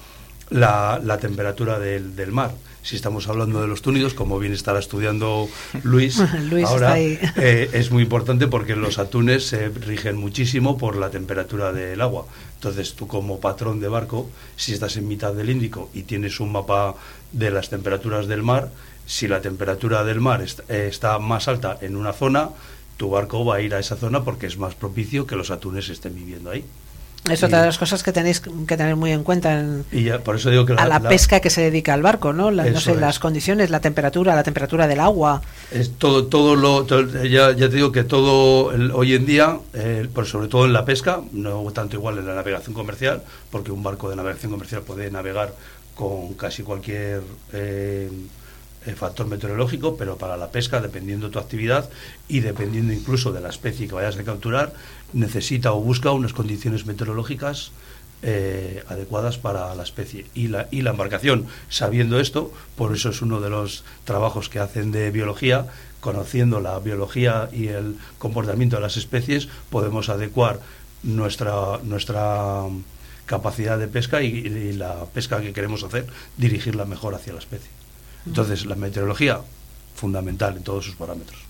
B: la, la temperatura del, del mar. Si estamos hablando de los túnidos, como bien estará estudiando Luis,
A: Luis
B: ahora
A: está ahí.
B: eh, es muy importante porque los atunes se rigen muchísimo por la temperatura del agua. Entonces tú como patrón de barco, si estás en mitad del Índico y tienes un mapa de las temperaturas del mar, si la temperatura del mar est- eh, está más alta en una zona, tu barco va a ir a esa zona porque es más propicio que los atunes estén viviendo ahí.
A: Es otra de las cosas que tenéis que tener muy en cuenta en,
B: Y ya, por eso digo que la,
A: a la,
B: la-
A: pesca que se dedica al barco, ¿no? La- no
B: Eso
A: sé,
B: es.
A: las condiciones, la temperatura, la temperatura del agua.
B: es todo todo lo todo- ya, ya te digo que todo el- hoy en día, eh, pero sobre todo en la pesca, no tanto igual en la navegación comercial, porque un barco de navegación comercial puede navegar con casi cualquier eh, eh, factor meteorológico, pero para la pesca, dependiendo tu actividad y dependiendo incluso de la especie que vayas a capturar, necesita o busca unas condiciones meteorológicas eh, adecuadas para la especie y la, y la embarcación. Sabiendo esto, por eso es uno de los trabajos que hacen de biología, conociendo la biología y el comportamiento de las especies, podemos adecuar nuestra nuestra capacidad de pesca y, y la pesca que queremos hacer, dirigirla mejor hacia la especie. Entonces, la meteorología, fundamental en todos sus parámetros.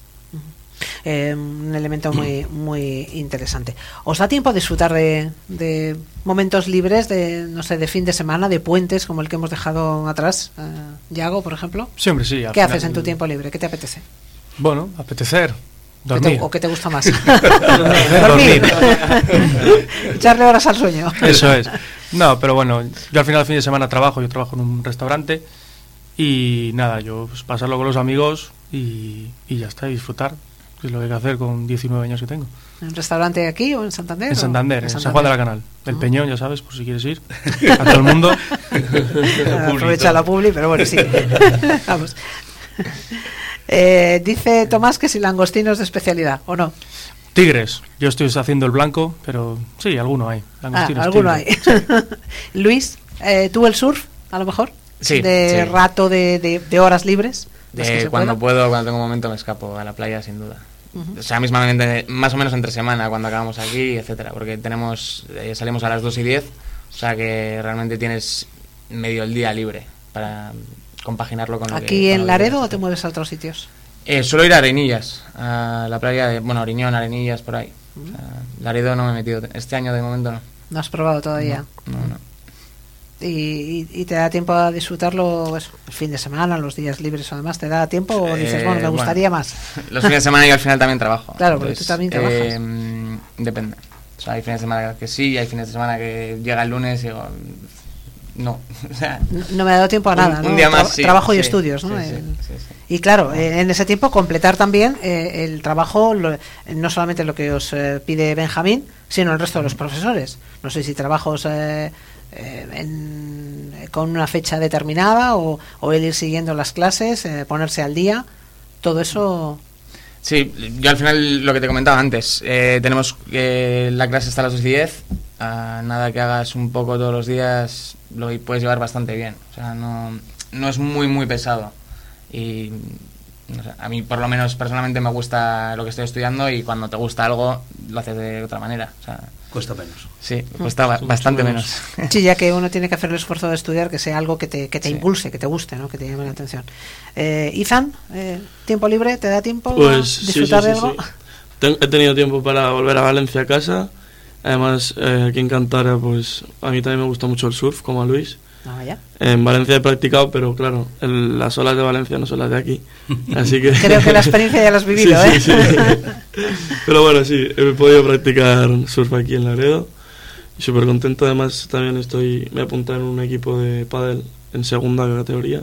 A: Eh, un elemento muy muy interesante. ¿Os da tiempo a disfrutar de, de momentos libres, de no sé, de fin de semana, de puentes como el que hemos dejado atrás? Eh, Yago, por ejemplo.
C: Siempre sí. al
A: ¿Qué
C: final-
A: haces en tu tiempo libre? ¿Qué te apetece?
C: Bueno, apetecer,
A: ¿Qué
C: dormir.
A: te- ¿O qué te gusta más? Dormir. Echarle horas al sueño.
C: Eso es. No, pero bueno, yo al final del fin de semana trabajo, yo trabajo en un restaurante y nada, yo pues, pasarlo con los amigos y, y ya está, y disfrutar, que es lo que hay que hacer con diecinueve años que tengo.
A: ¿En un restaurante aquí o en Santander?
C: En
A: o-
C: Santander, en San Juan de la Canal. El
A: Ah.
C: Peñón, ya sabes, por si quieres ir. A todo el mundo.
A: Aprovecha la publi, pero bueno, sí. Vamos. Eh, dice Tomás que si langostinos de especialidad, ¿o no?
C: Tigres. Yo estoy haciendo el blanco, pero sí, alguno hay.
A: Ah,
C: Langostinos,
A: alguno
C: tigres.
A: hay. Luis, eh, ¿tú el surf, a lo mejor?
D: Sí,
A: De
D: sí.
A: rato, de, de, de horas libres. las que
D: De
A: se
D: cuando
A: pueda.
D: puedo, cuando tengo un momento, me escapo a la playa, sin duda. Uh-huh. O sea, mismamente, más o menos entre semana, cuando acabamos aquí, etcétera, porque tenemos eh, salimos a las dos y diez, o sea que realmente tienes medio el día libre para compaginarlo con lo que...
A: ¿Aquí en Laredo o te mueves a otros sitios?
D: Eh, suelo ir a Arenillas, a la playa de, bueno, Oriñón, Arenillas, por ahí. Uh-huh. O sea, Laredo no me he metido, este año de momento no.
A: ¿No has probado todavía?
D: No, no, no.
A: ¿Y, y, y te da tiempo a disfrutarlo pues, el fin de semana, los días libres además? ¿Te da tiempo o dices, eh, bueno, me gustaría
D: bueno,
A: más?
D: Los fines de semana yo al final también trabajo.
A: Claro, porque tú también trabajas.
D: Eh, depende. O sea, hay fines de semana que sí, hay fines de semana que llega el lunes y digo, no. O sea,
A: no me ha dado tiempo a nada,
D: un,
A: ¿no?
D: Un día más,
A: Tra-
D: sí,
A: trabajo y
D: sí,
A: estudios, ¿no?
D: Sí, sí,
A: el...
D: sí, sí.
A: Y claro, eh, en ese tiempo completar también eh, el trabajo, lo, no solamente lo que os eh, pide Benjamín, sino el resto de los profesores. No sé si trabajos eh, eh, en, con una fecha determinada o, o el ir siguiendo las clases, eh, ponerse al día, todo eso...
D: Sí, yo al final lo que te comentaba antes, eh, tenemos eh, la clase hasta las dos y diez, a nada que hagas un poco todos los días lo puedes llevar bastante bien, o sea, no, no es muy muy pesado y no sé, a mí por lo menos personalmente me gusta lo que estoy estudiando y cuando te gusta algo lo haces de otra manera, o sea,
B: cuesta menos.
D: Sí, cuesta ba- bastante menos.
A: Sí, ya que uno tiene que hacer el esfuerzo de estudiar, que sea algo que te, que te
D: sí.
A: impulse, que te guste, ¿no? Que te llame la atención. Eh, Izan, eh, ¿tiempo libre? ¿Te da tiempo
E: pues,
A: a disfrutar
E: sí, sí,
A: de algo?
E: Sí, sí. Ten- he tenido tiempo para volver a Valencia a casa. Además, eh, aquí en Cantara, pues a mí también me gusta mucho el surf, como a Luis.
A: Ah, vaya.
E: En Valencia he practicado, pero claro, el, las olas de Valencia no son las de aquí. Así que
A: Creo que la experiencia ya la has vivido,
E: sí,
A: ¿eh?
E: sí, sí. Pero bueno, sí, he podido practicar surf aquí en Laredo. Y súper contento, además también estoy, me he apuntado en un equipo de pádel en segunda categoría.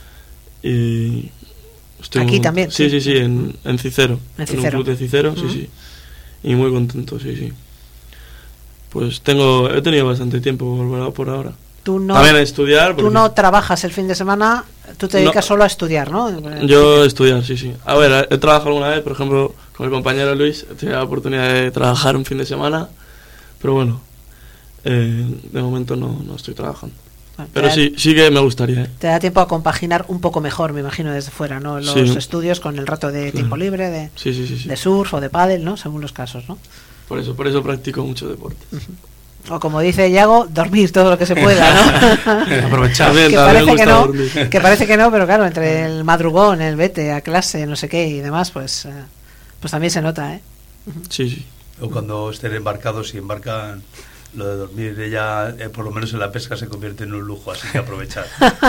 E: Y estoy
A: Aquí
E: muy,
A: también.
E: Sí, sí, sí, en, en Cicero.
A: En
E: En, un
A: Cicero.
E: club de Cicero,
A: Uh-huh.
E: sí, sí. Y muy contento, sí, sí. Pues tengo, he tenido bastante tiempo por, por ahora.
A: Tú no,
E: También a estudiar.
A: tú
E: porque-
A: no trabajas el fin de semana, tú te dedicas
E: No.
A: solo a estudiar, ¿no?
E: Yo estudiar, sí, sí. A ver, he trabajado alguna vez, por ejemplo, con el compañero Luis, he tenido la oportunidad de trabajar un fin de semana, pero bueno, eh, de momento no, no estoy trabajando.
A: Bueno,
E: Pero
A: te da-
E: sí, sí que me gustaría. ¿eh?
A: Te da tiempo a compaginar un poco mejor, me imagino, desde fuera, ¿no? Los
E: Sí.
A: estudios con el rato de
E: Claro.
A: tiempo libre, de,
E: Sí, sí, sí, sí.
A: de surf o de pádel, ¿no? Según los casos, ¿no?
E: Por eso, por eso practico mucho deporte.
A: O como dice Iago, dormir todo lo que se pueda, ¿no?
B: Aprovechar.
E: También,
A: que,
E: también
A: parece
E: me
A: que,
E: gusta
A: no,
E: dormir.
A: que parece que no, pero claro, entre el madrugón, el vete a clase, no sé qué y demás, pues, eh, pues también se nota, ¿eh?
E: Sí, sí.
B: O cuando estén embarcados y embarcan, lo de dormir ya, eh, por lo menos en la pesca, se convierte en un lujo, así que aprovechar.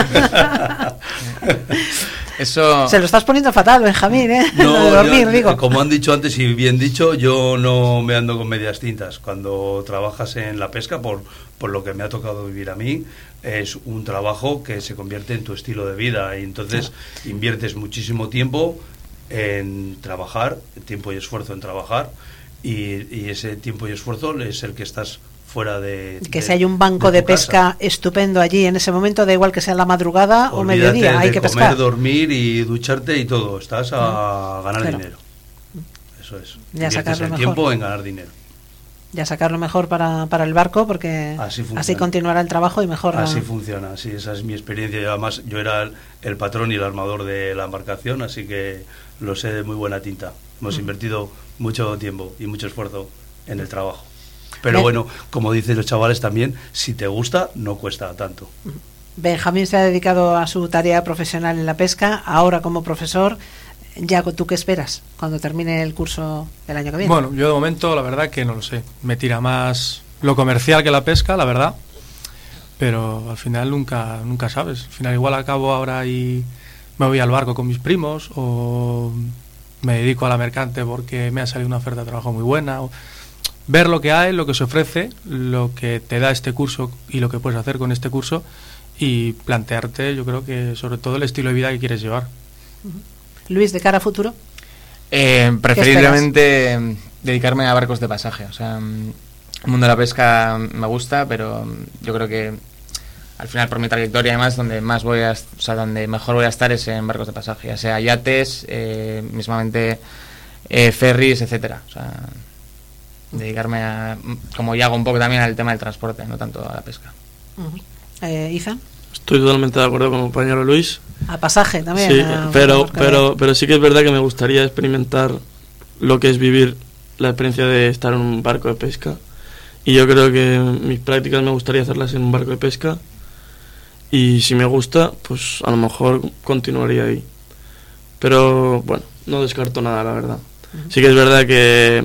D: Eso...
A: Se lo estás poniendo fatal, Benjamín, ¿eh?
B: No,
A: Lo de dormir,
B: yo,
A: digo.
B: como han dicho antes y bien dicho, yo no me ando con medias tintas. Cuando trabajas en la pesca, por, por lo que me ha tocado vivir a mí, es un trabajo que se convierte en tu estilo de vida y entonces claro. inviertes muchísimo tiempo en trabajar, tiempo y esfuerzo en trabajar y, y ese tiempo y esfuerzo es el que estás fuera de...
A: Que
B: de,
A: si hay un banco de,
B: de
A: pesca
B: casa.
A: estupendo allí en ese momento, da igual que sea la madrugada
B: Olvídate
A: o mediodía, hay
B: de
A: que
B: comer,
A: pescar.
B: dormir y ducharte y todo, estás a ganar
A: claro.
B: dinero. Eso es.
A: Ya
B: Inviertes
A: sacarlo
B: el
A: mejor.
B: tiempo en ganar dinero.
A: Ya sacarlo mejor para, para el barco porque
B: así,
A: así continuará el trabajo y mejor.
B: Así
A: la...
B: funciona, sí, esa es mi experiencia. Yo, además, yo era el, el patrón y el armador de la embarcación, así que lo sé de muy buena tinta. Hemos mm. invertido mucho tiempo y mucho esfuerzo en el trabajo. Pero bueno, como dicen los chavales también, si te gusta, no cuesta tanto.
A: Benjamín se ha dedicado a su tarea profesional en la pesca, ahora como profesor. Yago, ¿tú qué esperas cuando termine el curso el año que viene?
C: Bueno, yo de momento la verdad que no lo sé. Me tira más lo comercial que la pesca, la verdad. Pero al final nunca nunca sabes. Al final igual acabo ahora y me voy al barco con mis primos o me dedico a la mercante porque me ha salido una oferta de trabajo muy buena. O ver lo que hay, lo que se ofrece, lo que te da este curso y lo que puedes hacer con este curso y plantearte, yo creo que sobre todo el estilo de vida que quieres llevar.
A: Luis, de cara a futuro.
D: Eh, preferiblemente dedicarme a barcos de pasaje. O sea, el mundo de la pesca me gusta, pero yo creo que al final por mi trayectoria además donde más voy a, o sea, donde mejor voy a estar es en barcos de pasaje, ya sea yates, eh, mismamente eh, ferries, etcétera. O sea, dedicarme a, como ya hago un poco también al tema del transporte, no tanto a la pesca.
A: Uh-huh. eh, Izan.
E: Estoy totalmente de acuerdo con mi compañero Luis.
A: A pasaje también.
E: Sí,
A: a,
E: pero, pero, pero sí que es verdad que me gustaría experimentar lo que es vivir la experiencia de estar en un barco de pesca. Y yo creo que mis prácticas me gustaría hacerlas en un barco de pesca. Y si me gusta, pues a lo mejor continuaría ahí. Pero bueno, no descarto nada, la verdad. Uh-huh. Sí que es verdad que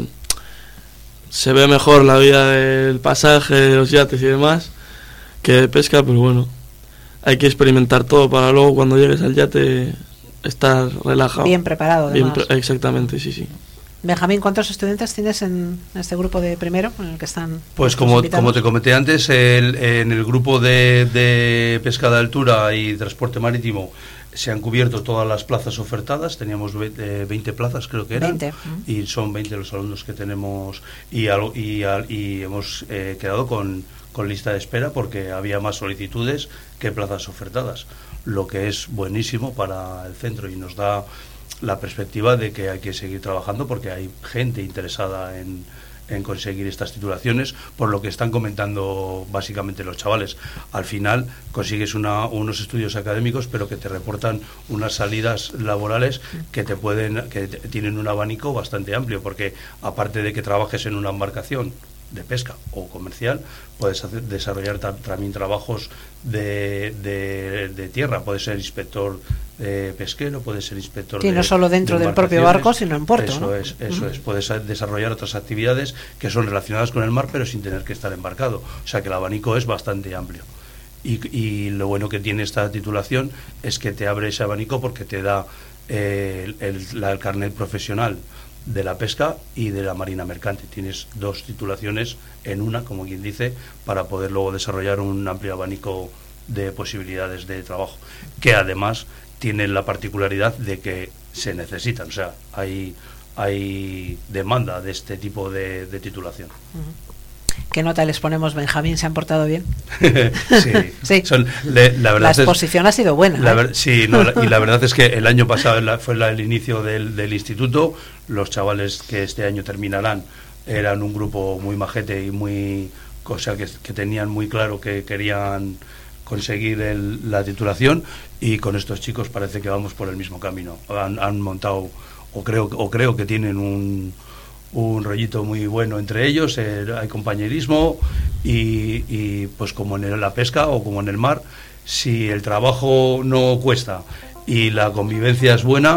E: se ve mejor la vida del pasaje, de los yates y demás, que de pesca, pero bueno, hay que experimentar todo para luego cuando llegues al yate estar relajado.
A: Bien preparado, además.
E: Bien pre- exactamente, sí, sí.
A: Benjamín, ¿cuántos estudiantes tienes en este grupo de primero en el que están?
B: Pues como, como te comenté antes, el, en el grupo de, de pesca de altura y transporte marítimo se han cubierto todas las plazas ofertadas. Teníamos veinte plazas, creo que eran, veinte. Y son veinte los alumnos que tenemos, y, al, y, al, y hemos eh, quedado con, con lista de espera porque había más solicitudes que plazas ofertadas, lo que es buenísimo para el centro y nos da la perspectiva de que hay que seguir trabajando porque hay gente interesada en, en conseguir estas titulaciones, por lo que están comentando básicamente los chavales. Al final consigues una, unos estudios académicos, pero que te reportan unas salidas laborales que te pueden, que te, tienen un abanico bastante amplio, porque aparte de que trabajes en una embarcación de pesca o comercial, puedes hacer, desarrollar ta, también trabajos de, de, de tierra. Puedes ser inspector eh, pesquero, puedes ser inspector
A: sí,
B: de,
A: no solo dentro
B: de
A: del propio barco, sino en puerto,
B: eso
A: ¿no?
B: es, eso
A: uh-huh.
B: es, puedes desarrollar otras actividades que son relacionadas con el mar, pero sin tener que estar embarcado. O sea que el abanico es bastante amplio. Y, y lo bueno que tiene esta titulación es que te abre ese abanico porque te da eh, el, el, la, el carnet profesional de la pesca y de la marina mercante. Tienes dos titulaciones en una, como quien dice, para poder luego desarrollar un amplio abanico de posibilidades de trabajo, que además tienen la particularidad de que se necesitan. O sea, hay, hay demanda de este tipo de, de titulación.
A: Uh-huh. ¿Qué nota les ponemos, Benjamín? ¿Se han portado bien?
B: sí,
A: sí.
B: Son, le, la, verdad
A: la exposición
B: es,
A: ha sido buena.
B: La
A: ¿eh?
B: ver, sí, no, la, y la verdad es que el año pasado la, fue la, el inicio del, del instituto. Los chavales que este año terminarán eran un grupo muy majete y muy, o sea, que, que tenían muy claro que querían conseguir el, la titulación, y con estos chicos parece que vamos por el mismo camino. Han, han montado, o creo, o creo que tienen un un rollito muy bueno entre ellos, eh, hay compañerismo y, y pues como en la pesca o como en el mar, si el trabajo no cuesta y la convivencia es buena,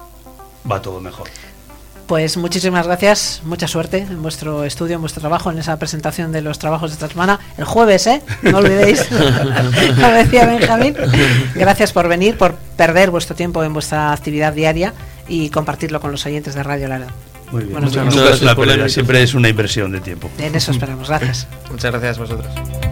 B: va todo mejor.
A: Pues muchísimas gracias, mucha suerte en vuestro estudio, en vuestro trabajo, en esa presentación de los trabajos de esta semana, el jueves, ¿eh? No olvidéis, como decía Benjamín. Gracias por venir, por perder vuestro tiempo en vuestra actividad diaria y compartirlo con los oyentes de Radio Laredo.
B: Muy bien, muchas gracias. Nunca es una pérdida, siempre es una inversión de tiempo.
A: En eso esperamos, gracias.
D: Muchas gracias a vosotros.